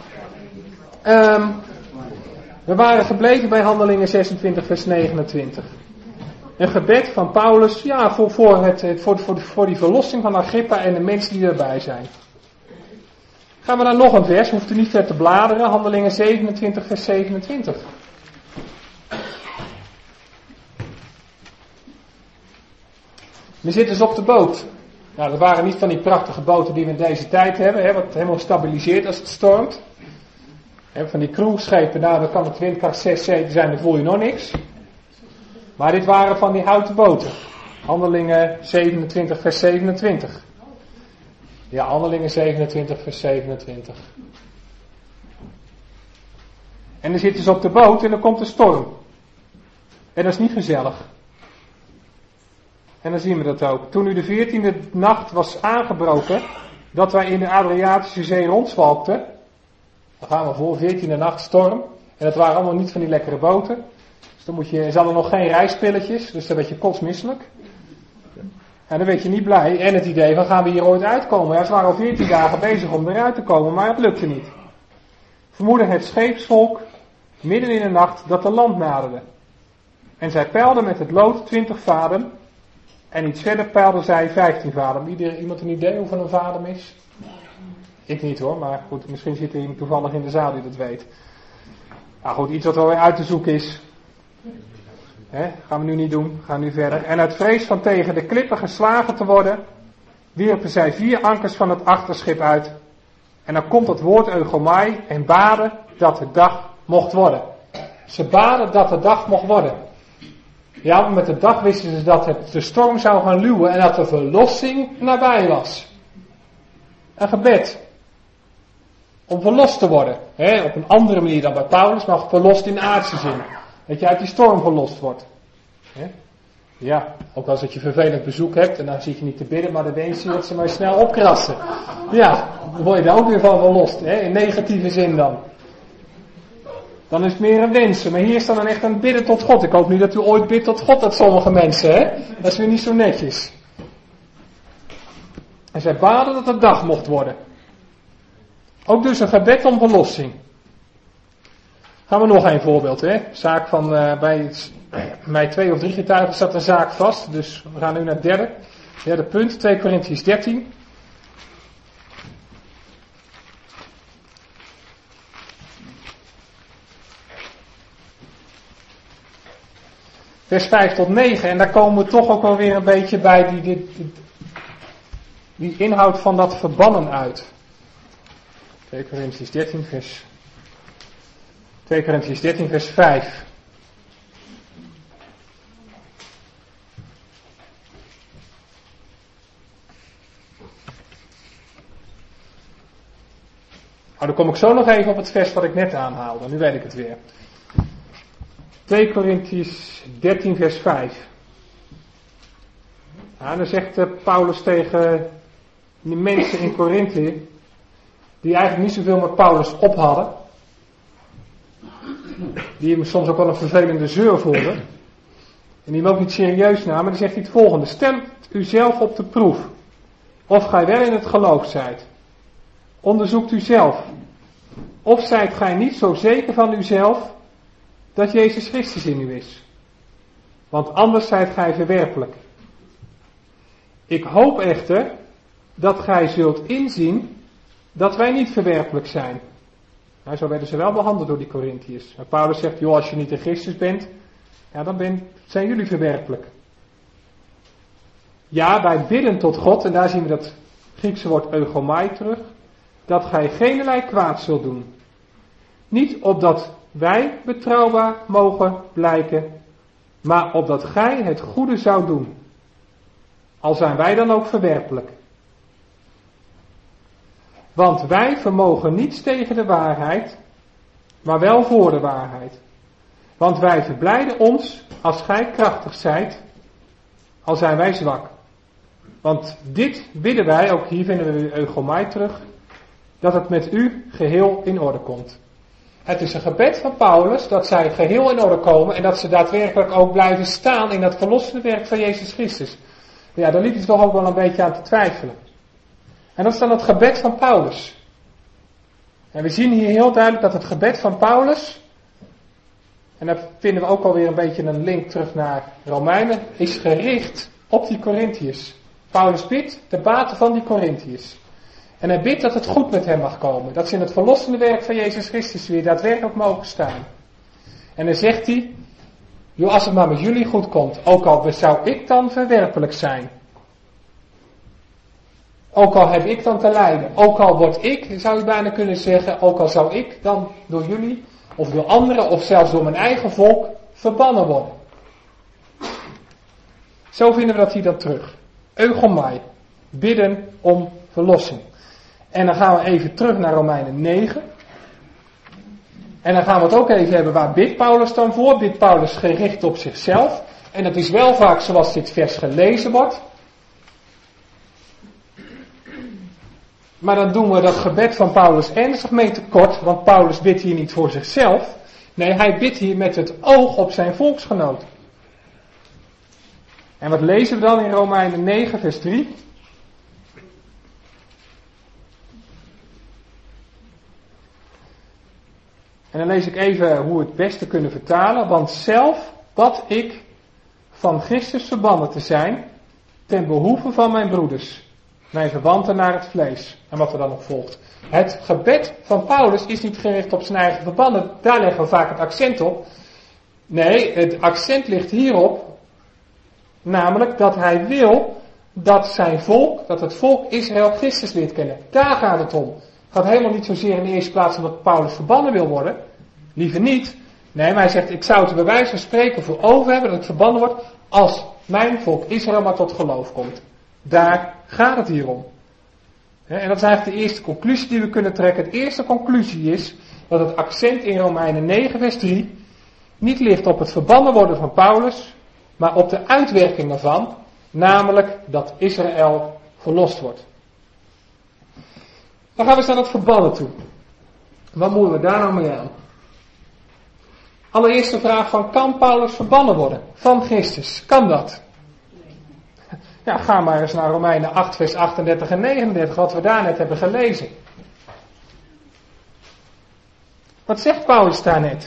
We waren gebleven bij Handelingen 26 vers 29. Een gebed van Paulus, ja, voor die verlossing van Agrippa en de mensen die erbij zijn. Gaan we naar nog een vers, hoeft u niet ver te bladeren, Handelingen 27 vers 27. We zitten dus op de boot. Nou, dat waren niet van die prachtige boten die we in deze tijd hebben, wat helemaal stabiliseert als het stormt. Van die cruiseschepen, nou, dan kan het windkracht 6, 7 zijn, dan voel je nog niks. Maar dit waren van die houten boten. Handelingen 27 vers 27. Ja, Handelingen 27 vers 27. En dan zitten ze op de boot en dan komt de storm. En dat is niet gezellig. En dan zien we dat ook. Toen nu de 14e nacht was aangebroken, dat wij in de Adriatische Zee rondzwalkten. Dan gaan we voor, 14e nacht storm. En dat waren allemaal niet van die lekkere boten. Dus dan ze hadden nog geen reispilletjes, dus dan werd je kotsmisselijk. En dan werd je niet blij. En het idee van, gaan we hier ooit uitkomen? Ja, ze waren al 14 dagen bezig om eruit te komen, maar het lukte niet. Vermoedde het scheepsvolk midden in de nacht dat de land naderde. En zij peilden met het lood 20 vaden. En iets verder peilden zij 15 vaden. Iemand een idee hoeveel een vadem is? Ik niet hoor, maar goed, misschien zit er iemand toevallig in de zaal die dat weet. Nou goed, iets wat wel weer uit te zoeken is. Gaan we nu niet doen, gaan nu verder. En uit vrees van tegen de klippen geslagen te worden, wierpen zij 4 ankers van het achterschip uit. En dan komt het woord eugomai en baden dat de dag mocht worden. Ze baden dat de dag mocht worden. Ja, maar met de dag wisten ze dat de storm zou gaan luwen en dat de verlossing nabij was. Een gebed. Om verlost te worden. Op een andere manier dan bij Paulus, maar verlost in de aardse zin. Dat je uit die storm verlost wordt. Ja, ook als je vervelend bezoek hebt en dan zit je niet te bidden, maar dan wens je dat ze maar snel opkrassen. Ja, dan word je daar ook weer van verlost. In negatieve zin dan. Dan is het meer een wensen. Maar hier is dan echt een bidden tot God. Ik hoop niet dat u ooit bidt tot God, dat sommige mensen. Dat is weer niet zo netjes. En zij baden dat het dag mocht worden. Ook dus een gebed om verlossing. Gaan we nog een voorbeeld. Zaak van bij 2 of 3 getuigen staat de zaak vast. Dus we gaan nu naar het derde punt. 2 Korintiërs 13. Vers 5 tot 9. En daar komen we toch ook wel weer een beetje bij die inhoud van dat verbannen uit. 2 Korintiërs 13 vers 5. Dan kom ik zo nog even op het vers wat ik net aanhaalde. Nu weet ik het weer. 2 Korintiërs 13 vers 5. Dan zegt Paulus tegen die mensen in Korinthe, die eigenlijk niet zoveel met Paulus op hadden. Die hem soms ook wel een vervelende zeur voelden. En die hem ook niet serieus namen. Dan zegt hij het volgende. Stemt u zelf op de proef. Of gij wel in het geloof zijt. Onderzoekt u zelf. Of zijt gij niet zo zeker van uzelf dat Jezus Christus in u is. Want anders zijt gij verwerpelijk. Ik hoop echter dat gij zult inzien dat wij niet verwerpelijk zijn. Nou, zo werden ze wel behandeld door die Korintiërs. Maar Paulus zegt, joh, als je niet in Christus bent, ja, dan zijn jullie verwerpelijk. Ja, wij bidden tot God, en daar zien we dat Griekse woord eugomai terug, dat gij geenerlei kwaad zult doen. Niet opdat wij betrouwbaar mogen blijken, maar opdat gij het goede zou doen. Al zijn wij dan ook verwerpelijk. Want wij vermogen niets tegen de waarheid, maar wel voor de waarheid. Want wij verblijden ons als gij krachtig zijt, al zijn wij zwak. Want dit bidden wij, ook hier vinden we eugomai terug, dat het met u geheel in orde komt. Het is een gebed van Paulus dat zij geheel in orde komen en dat ze daadwerkelijk ook blijven staan in dat verlossende werk van Jezus Christus. Ja, daar liep hij toch ook wel een beetje aan te twijfelen. En dat is dan het gebed van Paulus. En we zien hier heel duidelijk dat het gebed van Paulus, en daar vinden we ook alweer een beetje een link terug naar Romeinen, is gericht op die Korintiërs. Paulus bidt de baten van die Korintiërs. En hij bidt dat het goed met hem mag komen. Dat ze in het verlossende werk van Jezus Christus weer daadwerkelijk mogen staan. En dan zegt hij, joh, als het maar met jullie goed komt, ook al zou ik dan verwerpelijk zijn. Ook al heb ik dan te lijden. Ook al word ik, zou je bijna kunnen zeggen, ook al zou ik dan door jullie, of door anderen, of zelfs door mijn eigen volk, verbannen worden. Zo vinden we dat hier dan terug. Eugomai, bidden om verlossing. En dan gaan we even terug naar Romeinen 9. En dan gaan we het ook even hebben, waar bidt Paulus dan voor? Bidt Paulus gericht op zichzelf. En dat is wel vaak zoals dit vers gelezen wordt. Maar dan doen we dat gebed van Paulus ernstig mee tekort, want Paulus bidt hier niet voor zichzelf. Nee, hij bidt hier met het oog op zijn volksgenoten. En wat lezen we dan in Romeinen 9 vers 3? En dan lees ik even hoe we het beste kunnen vertalen. Want zelf bad ik van Christus verbannen te zijn, ten behoeve van mijn broeders, mijn verwanten naar het vlees. En wat er dan nog volgt. Het gebed van Paulus is niet gericht op zijn eigen verbannen. Daar leggen we vaak het accent op. Nee, het accent ligt hierop. Namelijk dat hij wil dat zijn volk, dat het volk Israël Christus leert kennen. Daar gaat het om. Het gaat helemaal niet zozeer in de eerste plaats omdat Paulus verbannen wil worden. Liever niet. Nee, maar hij zegt, ik zou het er bij wijze van spreken voor over hebben dat ik verbannen word als mijn volk Israël maar tot geloof komt. Daar gaat het hier om. En dat is eigenlijk de eerste conclusie die we kunnen trekken. De eerste conclusie is dat het accent in Romeinen 9 vers 3 niet ligt op het verbannen worden van Paulus, maar op de uitwerking ervan, namelijk dat Israël verlost wordt. Dan gaan we eens naar het verbannen toe. Wat moeten we daar nou mee aan? Allereerst de vraag van, kan Paulus verbannen worden van Christus? Kan dat? Ja, ga maar eens naar Romeinen 8 vers 38 en 39, wat we daar net hebben gelezen. Wat zegt Paulus daar net?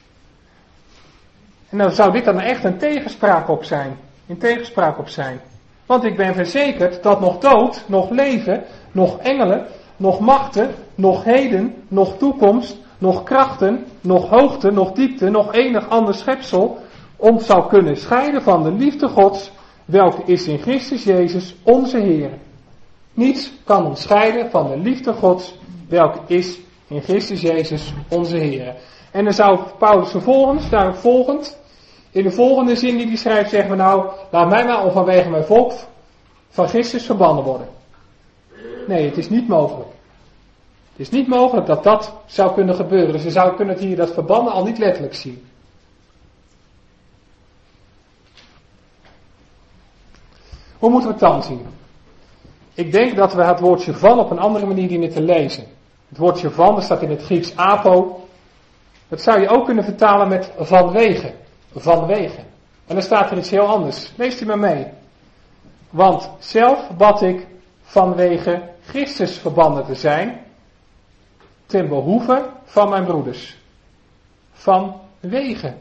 En dan zou dit dan echt een tegenspraak op zijn. In tegenspraak op zijn. Want ik ben verzekerd dat nog dood, nog leven, nog engelen, nog machten, nog heden, nog toekomst, nog krachten, nog hoogte, nog diepte, nog enig ander schepsel ons zou kunnen scheiden van de liefde Gods, welke is in Christus Jezus onze Heer. Niets kan ons scheiden van de liefde Gods, welke is in Christus Jezus onze Heer. En dan zou Paulus vervolgens, daarop volgend, in de volgende zin die hij schrijft, zeggen we nou, laat mij maar vanwege mijn volk van Christus verbannen worden. Nee, het is niet mogelijk. Het is niet mogelijk dat dat zou kunnen gebeuren. Dus je zou kunnen het hier dat verbannen al niet letterlijk zien. Hoe moeten we het dan zien? Ik denk dat we het woordje van op een andere manier dienen te lezen. Het woordje van, dat staat in het Grieks apo. Dat zou je ook kunnen vertalen met vanwege. Vanwege. En dan staat er iets heel anders. Leest u maar mee. Want zelf bad ik vanwege Christus verbannen te zijn, ten behoeve van mijn broeders. Vanwege.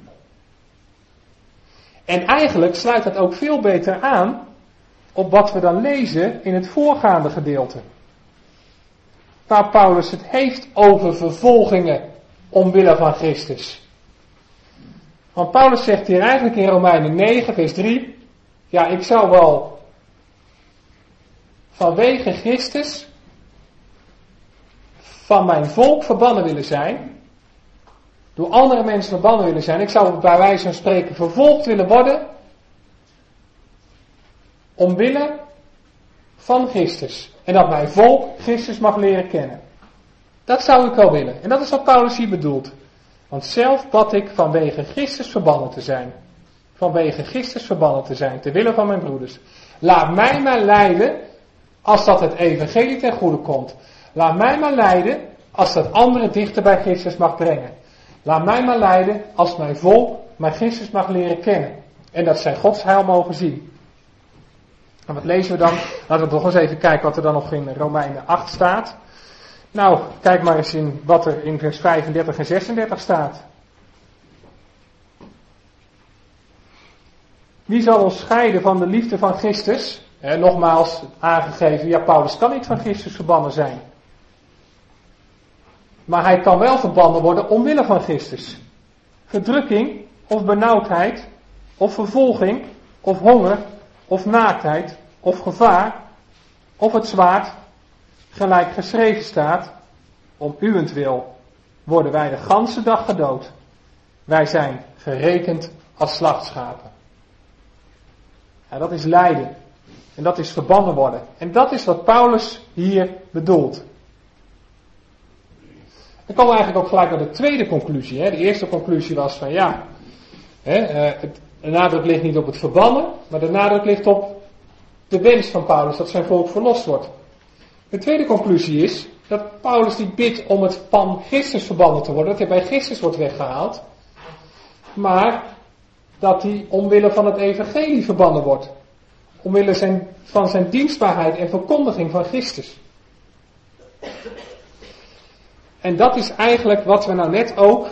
En eigenlijk sluit dat ook veel beter aan op wat we dan lezen in het voorgaande gedeelte. Waar Paulus het heeft over vervolgingen omwille van Christus. Want Paulus zegt hier eigenlijk in Romeinen 9 vers 3, ja, ik zou wel vanwege Christus van mijn volk verbannen willen zijn, door andere mensen verbannen willen zijn. Ik zou bij wijze van spreken vervolgd willen worden, omwille van Christus. En dat mijn volk Christus mag leren kennen. Dat zou ik wel willen. En dat is wat Paulus hier bedoelt. Want zelf bad ik vanwege Christus verbannen te zijn. Vanwege Christus verbannen te zijn, ter wille van mijn broeders. Laat mij maar lijden, als dat het evangelie ten goede komt. Laat mij maar lijden, als dat anderen dichter bij Christus mag brengen. Laat mij maar leiden als mijn volk mijn Christus mag leren kennen. En dat zij Gods heil mogen zien. En wat lezen we dan? Laten we nog eens even kijken wat er dan nog in Romeinen 8 staat. Nou, kijk maar eens in wat er in vers 35 en 36 staat. Wie zal ons scheiden van de liefde van Christus? Nogmaals aangegeven, ja, Paulus kan niet van Christus verbannen zijn. Maar hij kan wel verbannen worden omwille van Christus. Verdrukking of benauwdheid of vervolging of honger of naaktheid of gevaar of het zwaard, gelijk geschreven staat, om uwentwil worden wij de ganse dag gedood. Wij zijn gerekend als slachtschapen. Ja, dat is lijden. En dat is verbannen worden. En dat is wat Paulus hier bedoelt. Dan komen we eigenlijk ook gelijk naar de tweede conclusie. De eerste conclusie was van ja, de nadruk ligt niet op het verbannen, maar de nadruk ligt op de wens van Paulus dat zijn volk verlost wordt. De tweede conclusie is dat Paulus niet bidt om het van Christus verbannen te worden, dat hij bij Christus wordt weggehaald, maar dat hij omwille van het evangelie verbannen wordt. Omwille van zijn dienstbaarheid en verkondiging van Christus. En dat is eigenlijk wat we nou net ook,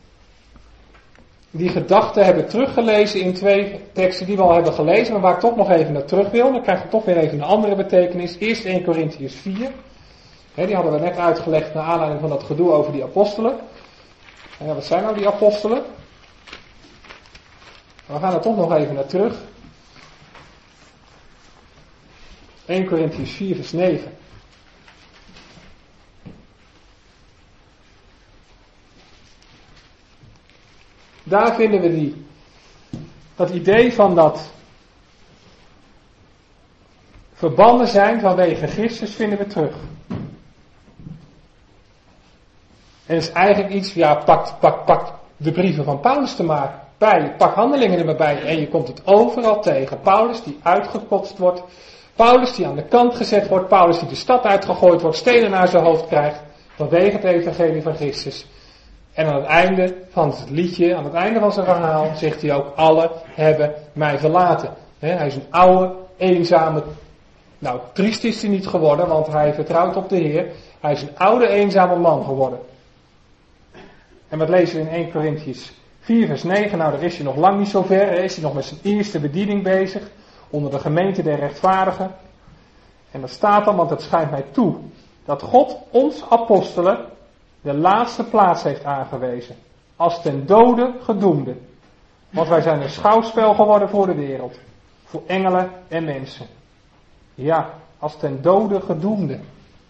die gedachten hebben teruggelezen in twee teksten die we al hebben gelezen, maar waar ik toch nog even naar terug wil. Dan krijgt het toch weer even een andere betekenis. Eerst 1 Korintiërs 4. Die hadden we net uitgelegd naar aanleiding van dat gedoe over die apostelen. En wat zijn nou die apostelen? We gaan er toch nog even naar terug. 1 Korintiërs 4 vers 9. Daar vinden we dat idee van dat verbannen zijn vanwege Christus vinden we terug. En het is eigenlijk iets, ja, pak de brieven van Paulus er maar bij. Pak Handelingen er maar bij en je komt het overal tegen. Paulus die uitgekotst wordt. Paulus die aan de kant gezet wordt. Paulus die de stad uitgegooid wordt. Stenen naar zijn hoofd krijgt. Vanwege het evangelie van Christus. En aan het einde van het liedje, aan het einde van zijn verhaal, zegt hij ook, alle hebben mij verlaten. Hij is een oude, eenzame, nou triest is hij niet geworden, want hij vertrouwt op de Heer. Hij is een oude, eenzame man geworden. En wat lezen we in 1 Korintiërs 4 vers 9, nou daar is hij nog lang niet zo ver, is hij nog met zijn eerste bediening bezig, onder de gemeente der rechtvaardigen. En dat staat dan, want het schijnt mij toe, dat God ons apostelen de laatste plaats heeft aangewezen. Als ten dode gedoemde. Want wij zijn een schouwspel geworden voor de wereld. Voor engelen en mensen. Ja, als ten dode gedoemde.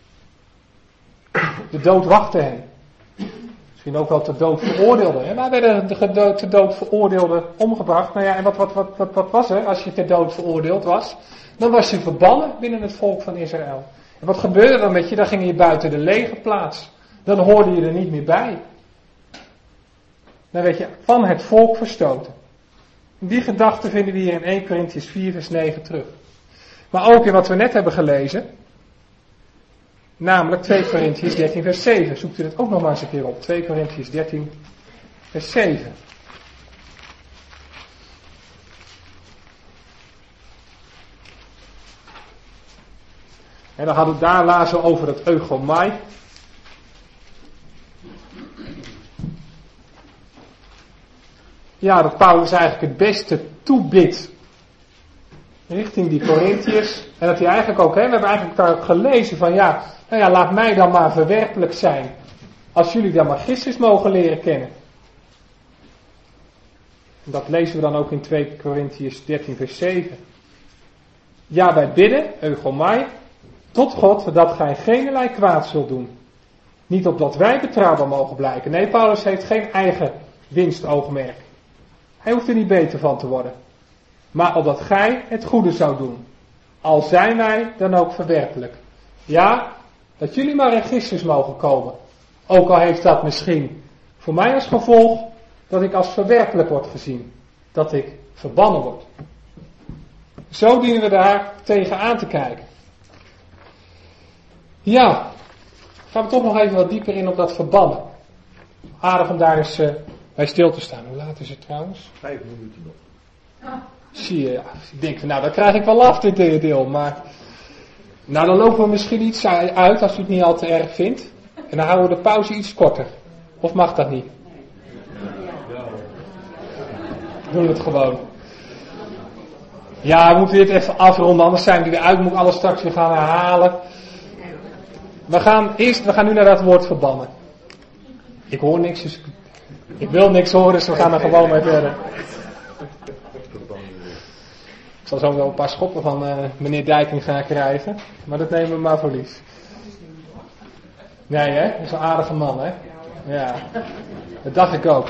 De dood wachtte hen. Misschien ook wel te dood veroordeelden. Maar werden de te dood veroordeelden omgebracht. Nou ja, en wat was er als je te dood veroordeeld was? Dan was je verbannen binnen het volk van Israël. En wat gebeurde dan met je? Dan ging je buiten de legerplaats. Dan hoorde je er niet meer bij. Dan werd je van het volk verstoten. Die gedachte vinden we hier in 1 Korintiërs 4 vers 9 terug. Maar ook in wat we net hebben gelezen. Namelijk 2 Korintiërs 13 vers 7. Zoekt u dat ook nog maar eens een keer op. 2 Korintiërs 13 vers 7. En dan hadden we daar lazen over het eugomai. Ja, dat Paulus eigenlijk het beste toebidt richting die Korintiërs. En dat hij eigenlijk ook, we hebben eigenlijk daar ook gelezen van ja, nou ja, laat mij dan maar verwerpelijk zijn. Als jullie dan maar Christus mogen leren kennen. En dat lezen we dan ook in 2 Korintiërs 13 vers 7. Ja, wij bidden, eugomai, tot God dat gij geenerlei kwaad zult doen. Niet opdat wij betrouwbaar mogen blijken. Nee, Paulus heeft geen eigen winstoogmerk. Hij hoeft er niet beter van te worden. Maar opdat gij het goede zou doen. Al zijn wij dan ook verwerpelijk. Ja, dat jullie maar in Christus mogen komen. Ook al heeft dat misschien voor mij als gevolg dat ik als verwerpelijk word gezien. Dat ik verbannen word. Zo dienen we daar tegen aan te kijken. Ja, gaan we toch nog even wat dieper in op dat verbannen. Aardig om daar eens bij stil te staan. Hoe laat is het trouwens? 5 minuten nog. Zie je, ja. Ik denk van, nou, dat krijg ik wel af, dit deel. Maar, nou, dan lopen we misschien iets uit als u het niet al te erg vindt. En dan houden we de pauze iets korter. Of mag dat niet? Doen we het gewoon. Ja, we moeten dit even afronden, anders zijn we eruit. Moet ik alles straks weer gaan herhalen. We gaan nu naar dat woord verbannen. Ik hoor niks, dus ik wil niks horen, dus we gaan er gewoon mee verder. Ik zal zo wel een paar schoppen van meneer Dijking gaan krijgen. Maar dat nemen we maar voor lief. Nee, hè? Dat is een aardige man, hè? Ja. Dat dacht ik ook.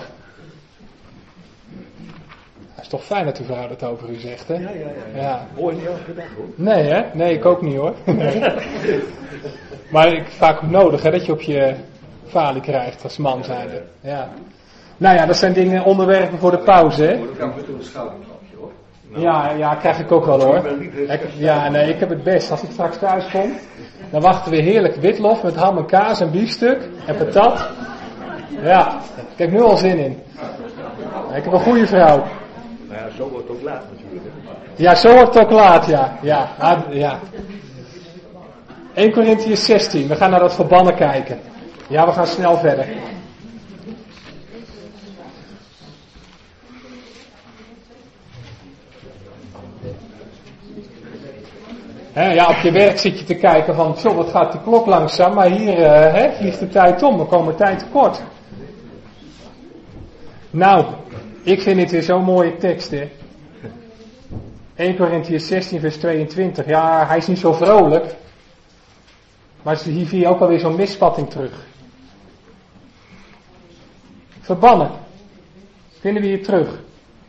Het is toch fijn dat uw vrouw dat over u zegt, hè? Ja. Hoor je niet elke dag, hoor. Nee, hè? Nee, ik ook niet, hoor. Nee. Maar ik vaak ook nodig, hè? Dat je op je falie krijgt als man zijnde. Ja. Nou ja, dat zijn dingen, onderwerpen voor de pauze, hè? Ik kan met een schouderklapje, hoor. Ja, krijg ik ook wel, hoor. Ik heb het best. Als ik straks thuis kom, dan wachten we heerlijk witlof met ham en kaas en biefstuk en patat. Ja, ik heb nu al zin in. Ik heb een goede vrouw. Nou ja, zo wordt het ook laat natuurlijk. Ja, zo wordt het ook laat, ja. Ja. 1 Korintiërs 16, we gaan naar dat verbannen kijken. Ja, we gaan snel verder. Ja, op je werk zit je te kijken van, zo, wat gaat die klok langzaam, maar hier vliegt de tijd om, we komen tijd tekort. Nou, ik vind dit weer zo'n mooie tekst, hè. 1 Korintiërs 16 vers 22, ja, hij is niet zo vrolijk, maar hier zie je ook alweer zo'n misvatting terug. Verbannen, vinden we hier terug.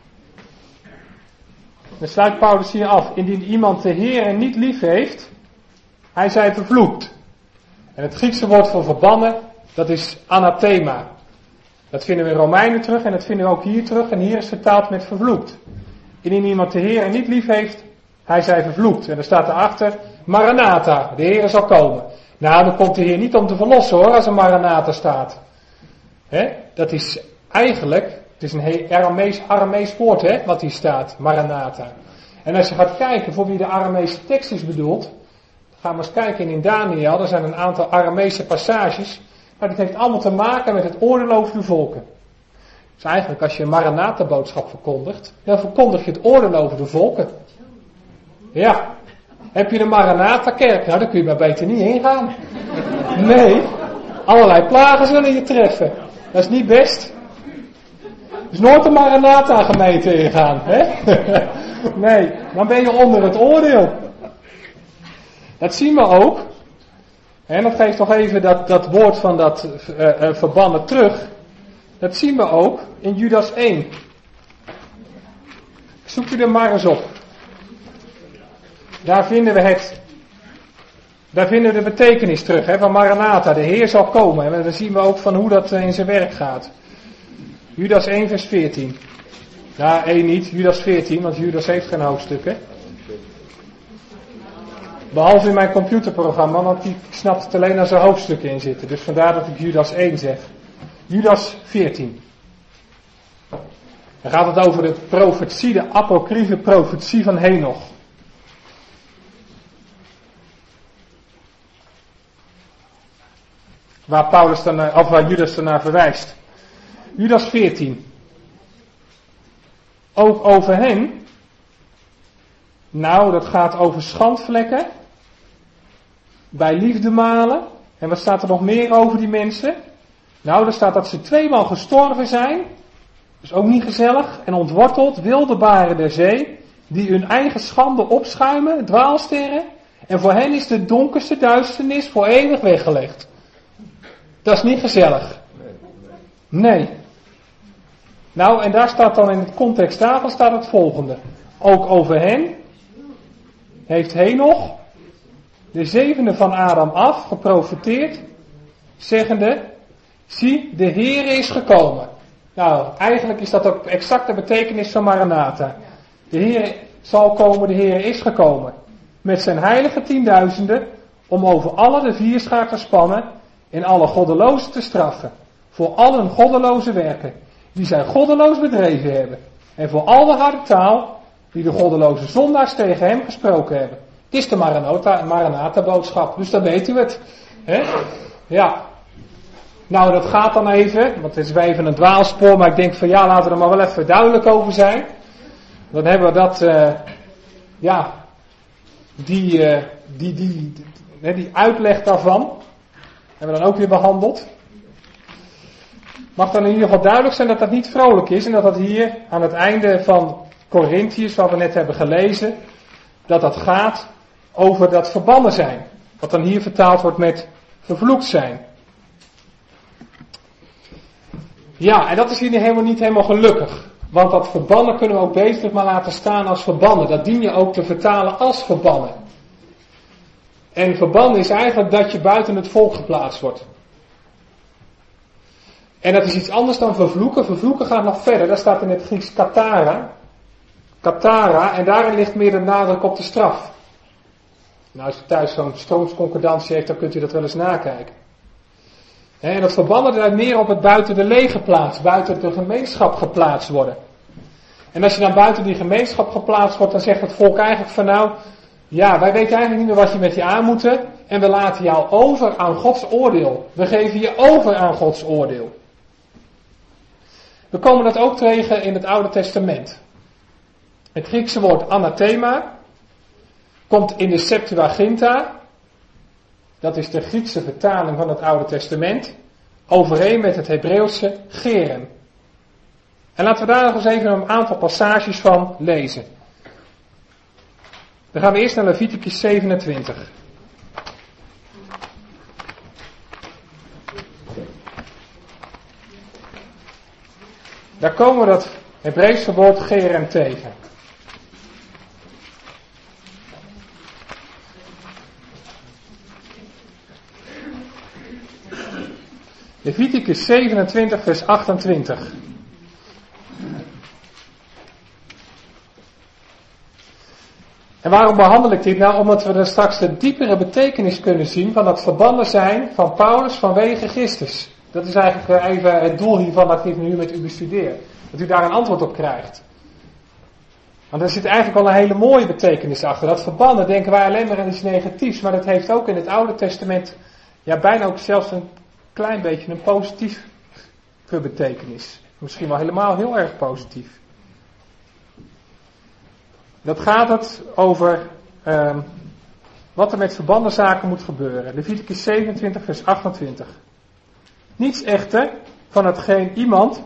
Dan sluit Paulus hier af. Indien iemand de Heere niet lief heeft, hij zij vervloekt. En het Griekse woord voor verbannen, dat is anathema. Dat vinden we in Romeinen terug en dat vinden we ook hier terug. En hier is vertaald met vervloekt. Indien iemand de Heere niet lief heeft, hij zij vervloekt. En er staat erachter, Maranatha, de Heere zal komen. Nou, dan komt de Heer niet om te verlossen, hoor, als er Maranatha staat. Dat is eigenlijk... Het is een Aramees woord, hè, wat hier staat, Maranatha. En als je gaat kijken voor wie de Aramese tekst is bedoeld, gaan we eens kijken in Daniel, er zijn een aantal Aramese passages, maar dit heeft allemaal te maken met het oordeel over de volken. Dus eigenlijk als je een Maranatha-boodschap verkondigt, dan verkondig je het oordeel over de volken. Ja, heb je de Maranatha-kerk, nou dan kun je maar beter niet heen gaan. Nee, allerlei plagen zullen je treffen. Dat is niet best. Dus nooit een Maranatha-gemeente ingaan, hè? Nee, dan ben je onder het oordeel. Dat zien we ook. En dat geeft nog even dat woord van dat verbannen terug. Dat zien we ook in Judas 1. Zoek u er maar eens op. Daar vinden we de betekenis terug, hè, van Maranatha. De Heer zal komen. En dan zien we ook van hoe dat in zijn werk gaat. Judas 1 vers 14. Ja, 1 niet, Judas 14, want Judas heeft geen hoofdstukken. Behalve in mijn computerprogramma, want die snapt het alleen als er hoofdstukken in zitten. Dus vandaar dat ik Judas 1 zeg. Judas 14. Dan gaat het over de profetie, de apocryfe profetie van Henoch. Waar Judas ernaar verwijst. Judas 14. Ook over hen. Nou, dat gaat over schandvlekken. Bij liefdemalen. En wat staat er nog meer over die mensen? Nou, er staat dat ze 2 maal gestorven zijn. Dus ook niet gezellig. En ontworteld, wilde baren der zee. Die hun eigen schande opschuimen, dwaalsterren. En voor hen is de donkerste duisternis voor eeuwig weggelegd. Dat is niet gezellig. Nee. Nou, en daar staat dan in het context daarvan staat het volgende. Ook over hen heeft Henoch, de 7e van Adam af, geprofeteerd, zeggende, zie, de Heere is gekomen. Nou, eigenlijk is dat ook exact de betekenis van Maranatha. De Heere zal komen, de Heere is gekomen. Met zijn heilige 10.000 om over alle de vierschaar te spannen en alle goddelozen te straffen, voor al hun goddeloze werken, die zij goddeloos bedreven hebben, en voor al de harde taal, die de goddeloze zondaars tegen hem gesproken hebben. Het is de Maranatha-boodschap, dus dan weet u het. Hè? Ja. Nou, dat gaat dan even, want het is weer even een dwaalspoor, maar ik denk van ja, laten we er maar wel even duidelijk over zijn. Dan hebben we dat, die uitleg daarvan, hebben we dan ook weer behandeld. Mag dan in ieder geval duidelijk zijn dat dat niet vrolijk is en dat dat hier aan het einde van Korintiërs, wat we net hebben gelezen, dat dat gaat over dat verbannen zijn. Wat dan hier vertaald wordt met vervloekt zijn. Ja, en dat is hier niet helemaal gelukkig. Want dat verbannen kunnen we ook beter maar laten staan als verbannen. Dat dien je ook te vertalen als verbannen. En verbannen is eigenlijk dat je buiten het volk geplaatst wordt. En dat is iets anders dan vervloeken. Vervloeken gaat nog verder. Daar staat in het Grieks katara. Katara. En daarin ligt meer de nadruk op de straf. Nou, als u thuis zo'n stroomsconcordantie heeft, dan kunt u dat wel eens nakijken. En dat verbannen duidt meer op het buiten de legerplaats, buiten de gemeenschap geplaatst worden. En als je dan buiten die gemeenschap geplaatst wordt, dan zegt het volk eigenlijk van nou, ja, wij weten eigenlijk niet meer wat je met je aan moet en we laten jou over aan Gods oordeel. We geven je over aan Gods oordeel. We komen dat ook tegen in het Oude Testament. Het Griekse woord anathema komt in de Septuaginta. Dat is de Griekse vertaling van het Oude Testament. Overeen met het Hebreeuwse gerem. En laten we daar nog eens even een aantal passages van lezen. Dan gaan we eerst naar Leviticus 27. Daar komen we dat Hebreeuwse woord gerem tegen. Leviticus 27 vers 28. En waarom behandel ik dit nou? Omdat we er straks de diepere betekenis kunnen zien van dat verbannen zijn van Paulus vanwege Christus. Dat is eigenlijk even het doel hiervan dat ik nu met u bestudeer. Dat u daar een antwoord op krijgt. Want er zit eigenlijk wel een hele mooie betekenis achter. Dat verbannen denken wij alleen maar aan iets negatiefs. Maar dat heeft ook in het Oude Testament bijna ook zelfs een klein beetje een positieve betekenis. Misschien wel helemaal heel erg positief. Dat gaat het over wat er met verbannen zaken moet gebeuren. Leviticus 27 vers 28. Niets echter van hetgeen iemand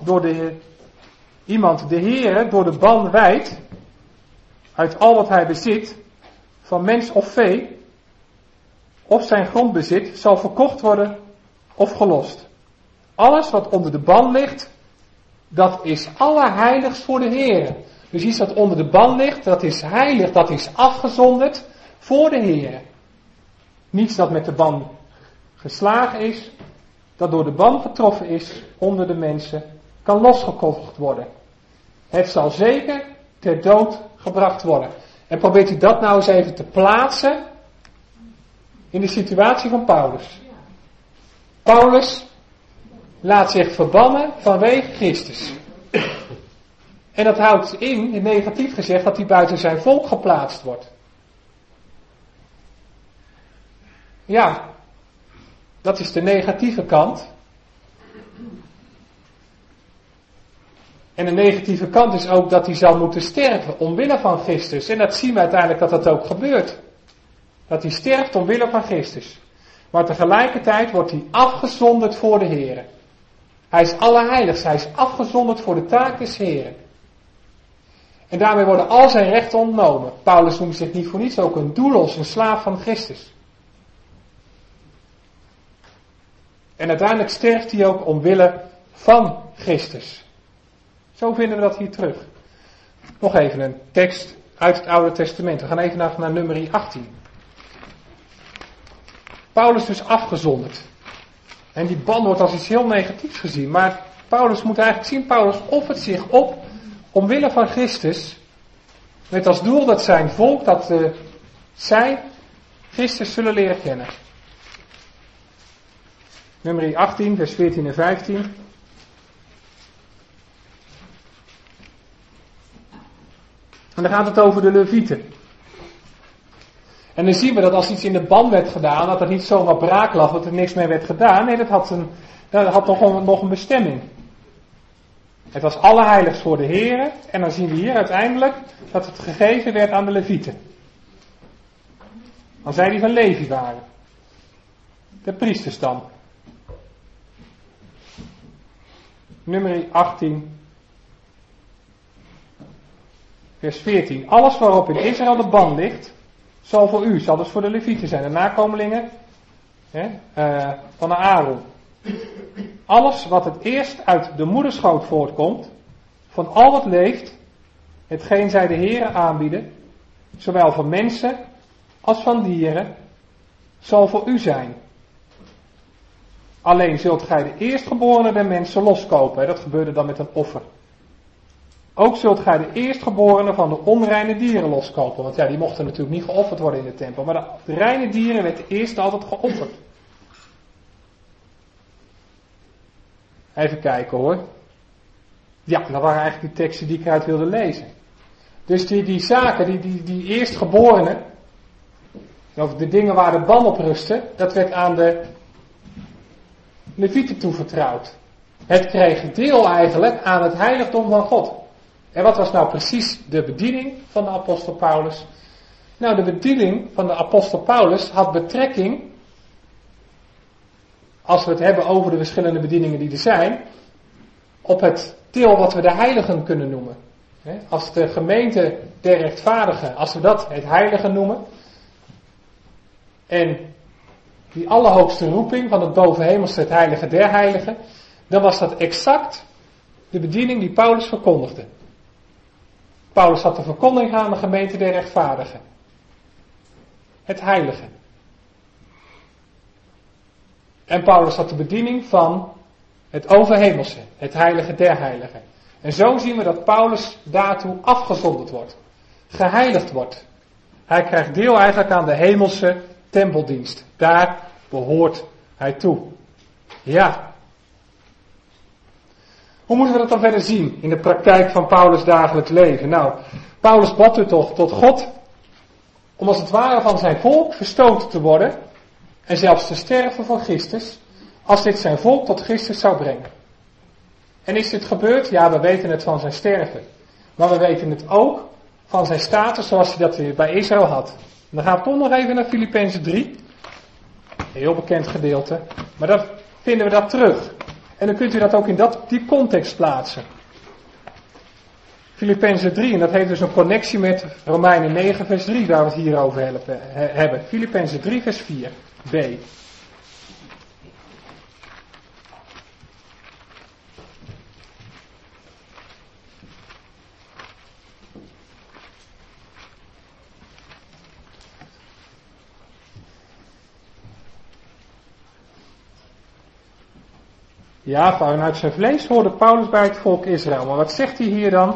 de Heere door de ban wijdt, uit al wat hij bezit, van mens of vee, of zijn grondbezit, zal verkocht worden of gelost. Alles wat onder de ban ligt, dat is allerheiligst voor de Heere. Dus iets wat onder de ban ligt, dat is heilig, dat is afgezonderd voor de Heere. Niets dat met de ban geslagen is, dat door de ban getroffen is onder de mensen, kan losgekocht worden. Het zal zeker ter dood gebracht worden. En probeert u dat nou eens even te plaatsen in de situatie van Paulus. Paulus laat zich verbannen vanwege Christus. En dat houdt in negatief gezegd, dat hij buiten zijn volk geplaatst wordt. Ja, dat is de negatieve kant. En de negatieve kant is ook dat hij zal moeten sterven omwille van Christus. En dat zien we uiteindelijk dat dat ook gebeurt. Dat hij sterft omwille van Christus. Maar tegelijkertijd wordt hij afgezonderd voor de Heer. Hij is allerheiligst, hij is afgezonderd voor de taak des Heeren. En daarmee worden al zijn rechten ontnomen. Paulus noemt zich niet voor niets ook een doulos, een slaaf van Christus. En uiteindelijk sterft hij ook omwille van Christus. Zo vinden we dat hier terug. Nog even een tekst uit het Oude Testament. We gaan even naar nummer 18. Paulus dus afgezonderd. En die ban wordt als iets heel negatiefs gezien. Maar Paulus moet eigenlijk zien, Paulus offert zich op omwille van Christus. Met als doel dat zijn volk, dat zij Christus zullen leren kennen. Nummer 18, vers 14 en 15. En dan gaat het over de Levieten. En dan zien we dat als iets in de ban werd gedaan, dat er niet zomaar braak lag, dat er niks mee werd gedaan. Nee, dat had nog een bestemming. Het was allerheiligst voor de Here. En dan zien we hier uiteindelijk dat het gegeven werd aan de Levieten. Als zij die van Levi waren. De priesters dan. Nummer 18. Vers 14. Alles waarop in Israël de ban ligt, zal voor u, zal dus voor de Levieten zijn, de nakomelingen van Aaron. Alles wat het eerst uit de moederschoot voortkomt, van al wat leeft, hetgeen zij de Here aanbieden, zowel van mensen als van dieren, zal voor u zijn. Alleen zult gij de eerstgeborene der mensen loskopen. Dat gebeurde dan met een offer. Ook zult gij de eerstgeborene van de onreine dieren loskopen. Want ja, die mochten natuurlijk niet geofferd worden in de tempel. Maar de reine dieren werd eerst altijd geofferd. Even kijken hoor. Ja, dat waren eigenlijk die teksten die ik eruit wilde lezen. Dus die zaken, die eerstgeborenen, of de dingen waar de ban op rustte, dat werd aan de Levieten toevertrouwd. Het kreeg deel eigenlijk aan het heiligdom van God. En wat was nou precies de bediening van de apostel Paulus? Nou, de bediening van de apostel Paulus had betrekking, als we het hebben over de verschillende bedieningen die er zijn, op het deel wat we de heiligen kunnen noemen. Als de gemeente der rechtvaardigen, als we dat het heilige noemen, en die allerhoogste roeping van het bovenhemelse, het heilige der heiligen, dan was dat exact de bediening die Paulus verkondigde. Paulus had de verkondiging aan de gemeente der rechtvaardigen. Het heilige. En Paulus had de bediening van het overhemelse, het heilige der heiligen. En zo zien we dat Paulus daartoe afgezonderd wordt. Geheiligd wordt. Hij krijgt deel eigenlijk aan de hemelse tempeldienst. Daar behoort hij toe. Ja. Hoe moeten we dat dan verder zien in de praktijk van Paulus' dagelijks leven? Nou, Paulus bad u toch tot God om als het ware van zijn volk verstoten te worden en zelfs te sterven voor Christus, als dit zijn volk tot Christus zou brengen. En is dit gebeurd? Ja, we weten het van zijn sterven. Maar we weten het ook van zijn status zoals hij dat weer bij Israël had. En dan gaan we toch nog even naar Filippenzen 3. Een heel bekend gedeelte. Maar dan vinden we dat terug. En dan kunt u dat ook in die context plaatsen. Filippenzen 3, en dat heeft dus een connectie met Romeinen 9 vers 3, waar we het hier over hebben. Filippenzen 3 vers 4, b. Ja, vanuit zijn vlees hoorde Paulus bij het volk Israël. Maar wat zegt hij hier dan?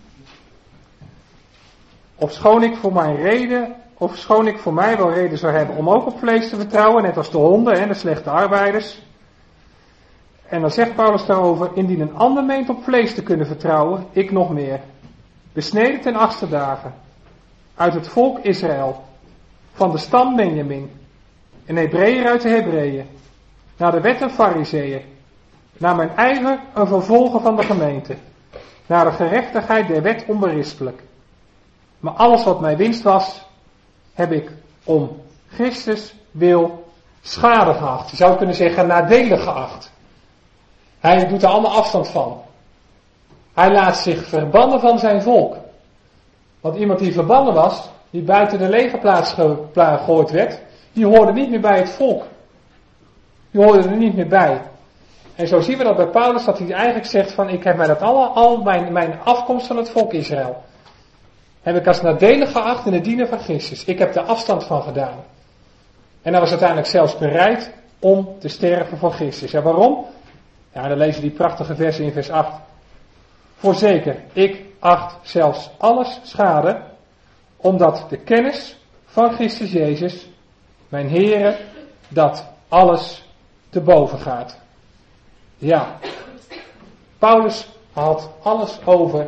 Ofschoon ik voor mij wel reden zou hebben om ook op vlees te vertrouwen, net als de honden en de slechte arbeiders. En dan zegt Paulus daarover, indien een ander meent op vlees te kunnen vertrouwen, ik nog meer. Besneden ten 8e dagen, uit het volk Israël, van de stam Benjamin, een Hebreeër uit de Hebreeën, naar de wet en Farizeeën, naar mijn ijver een vervolger van de gemeente, naar de gerechtigheid der wet onberispelijk. Maar alles wat mij winst was, heb ik om Christus wil schade geacht. Je zou kunnen zeggen nadelig geacht. Hij doet er allemaal afstand van. Hij laat zich verbannen van zijn volk. Want iemand die verbannen was, die buiten de legerplaats gegooid werd, die hoorde niet meer bij het volk. Die hoorde er niet meer bij. En zo zien we dat bij Paulus, dat hij eigenlijk zegt van, ik heb mij dat al mijn afkomst van het volk Israël, heb ik als nadelig geacht in het dienen van Christus. Ik heb er afstand van gedaan. En hij was uiteindelijk zelfs bereid om te sterven voor Christus. En waarom? Ja, dan lezen we die prachtige versen in vers 8. Voorzeker, ik acht zelfs alles schade, omdat de kennis van Christus Jezus, mijn Heere, dat alles te boven gaat. Ja, Paulus had alles over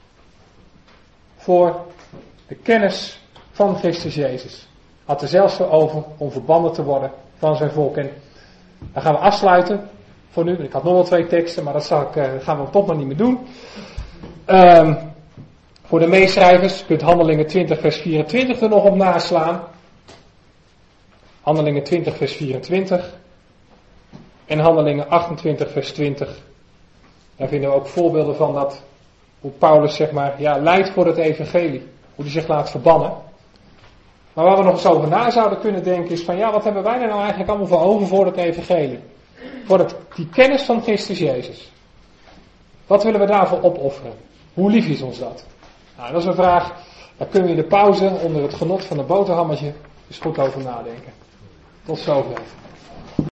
voor de kennis van Christus Jezus. Had er zelfs voor over om verbannen te worden van zijn volk. En dan gaan we afsluiten voor nu. Ik had nog wel 2 teksten, maar dat gaan we toch maar niet meer doen. Voor de meeschrijvers, je kunt Handelingen 20 vers 24 er nog op naslaan. Handelingen 20 vers 24. En Handelingen 28 vers 20. Daar vinden we ook voorbeelden van dat, hoe Paulus leidt voor het evangelie. Hoe hij zich laat verbannen. Maar waar we nog eens over na zouden kunnen denken is van wat hebben wij er nou eigenlijk allemaal voor over voor het evangelie? Voor die kennis van Christus Jezus. Wat willen we daarvoor opofferen? Hoe lief is ons dat? Nou, dat is een vraag, daar kunnen we in de pauze onder het genot van een boterhammetje eens goed over nadenken. Tot zover.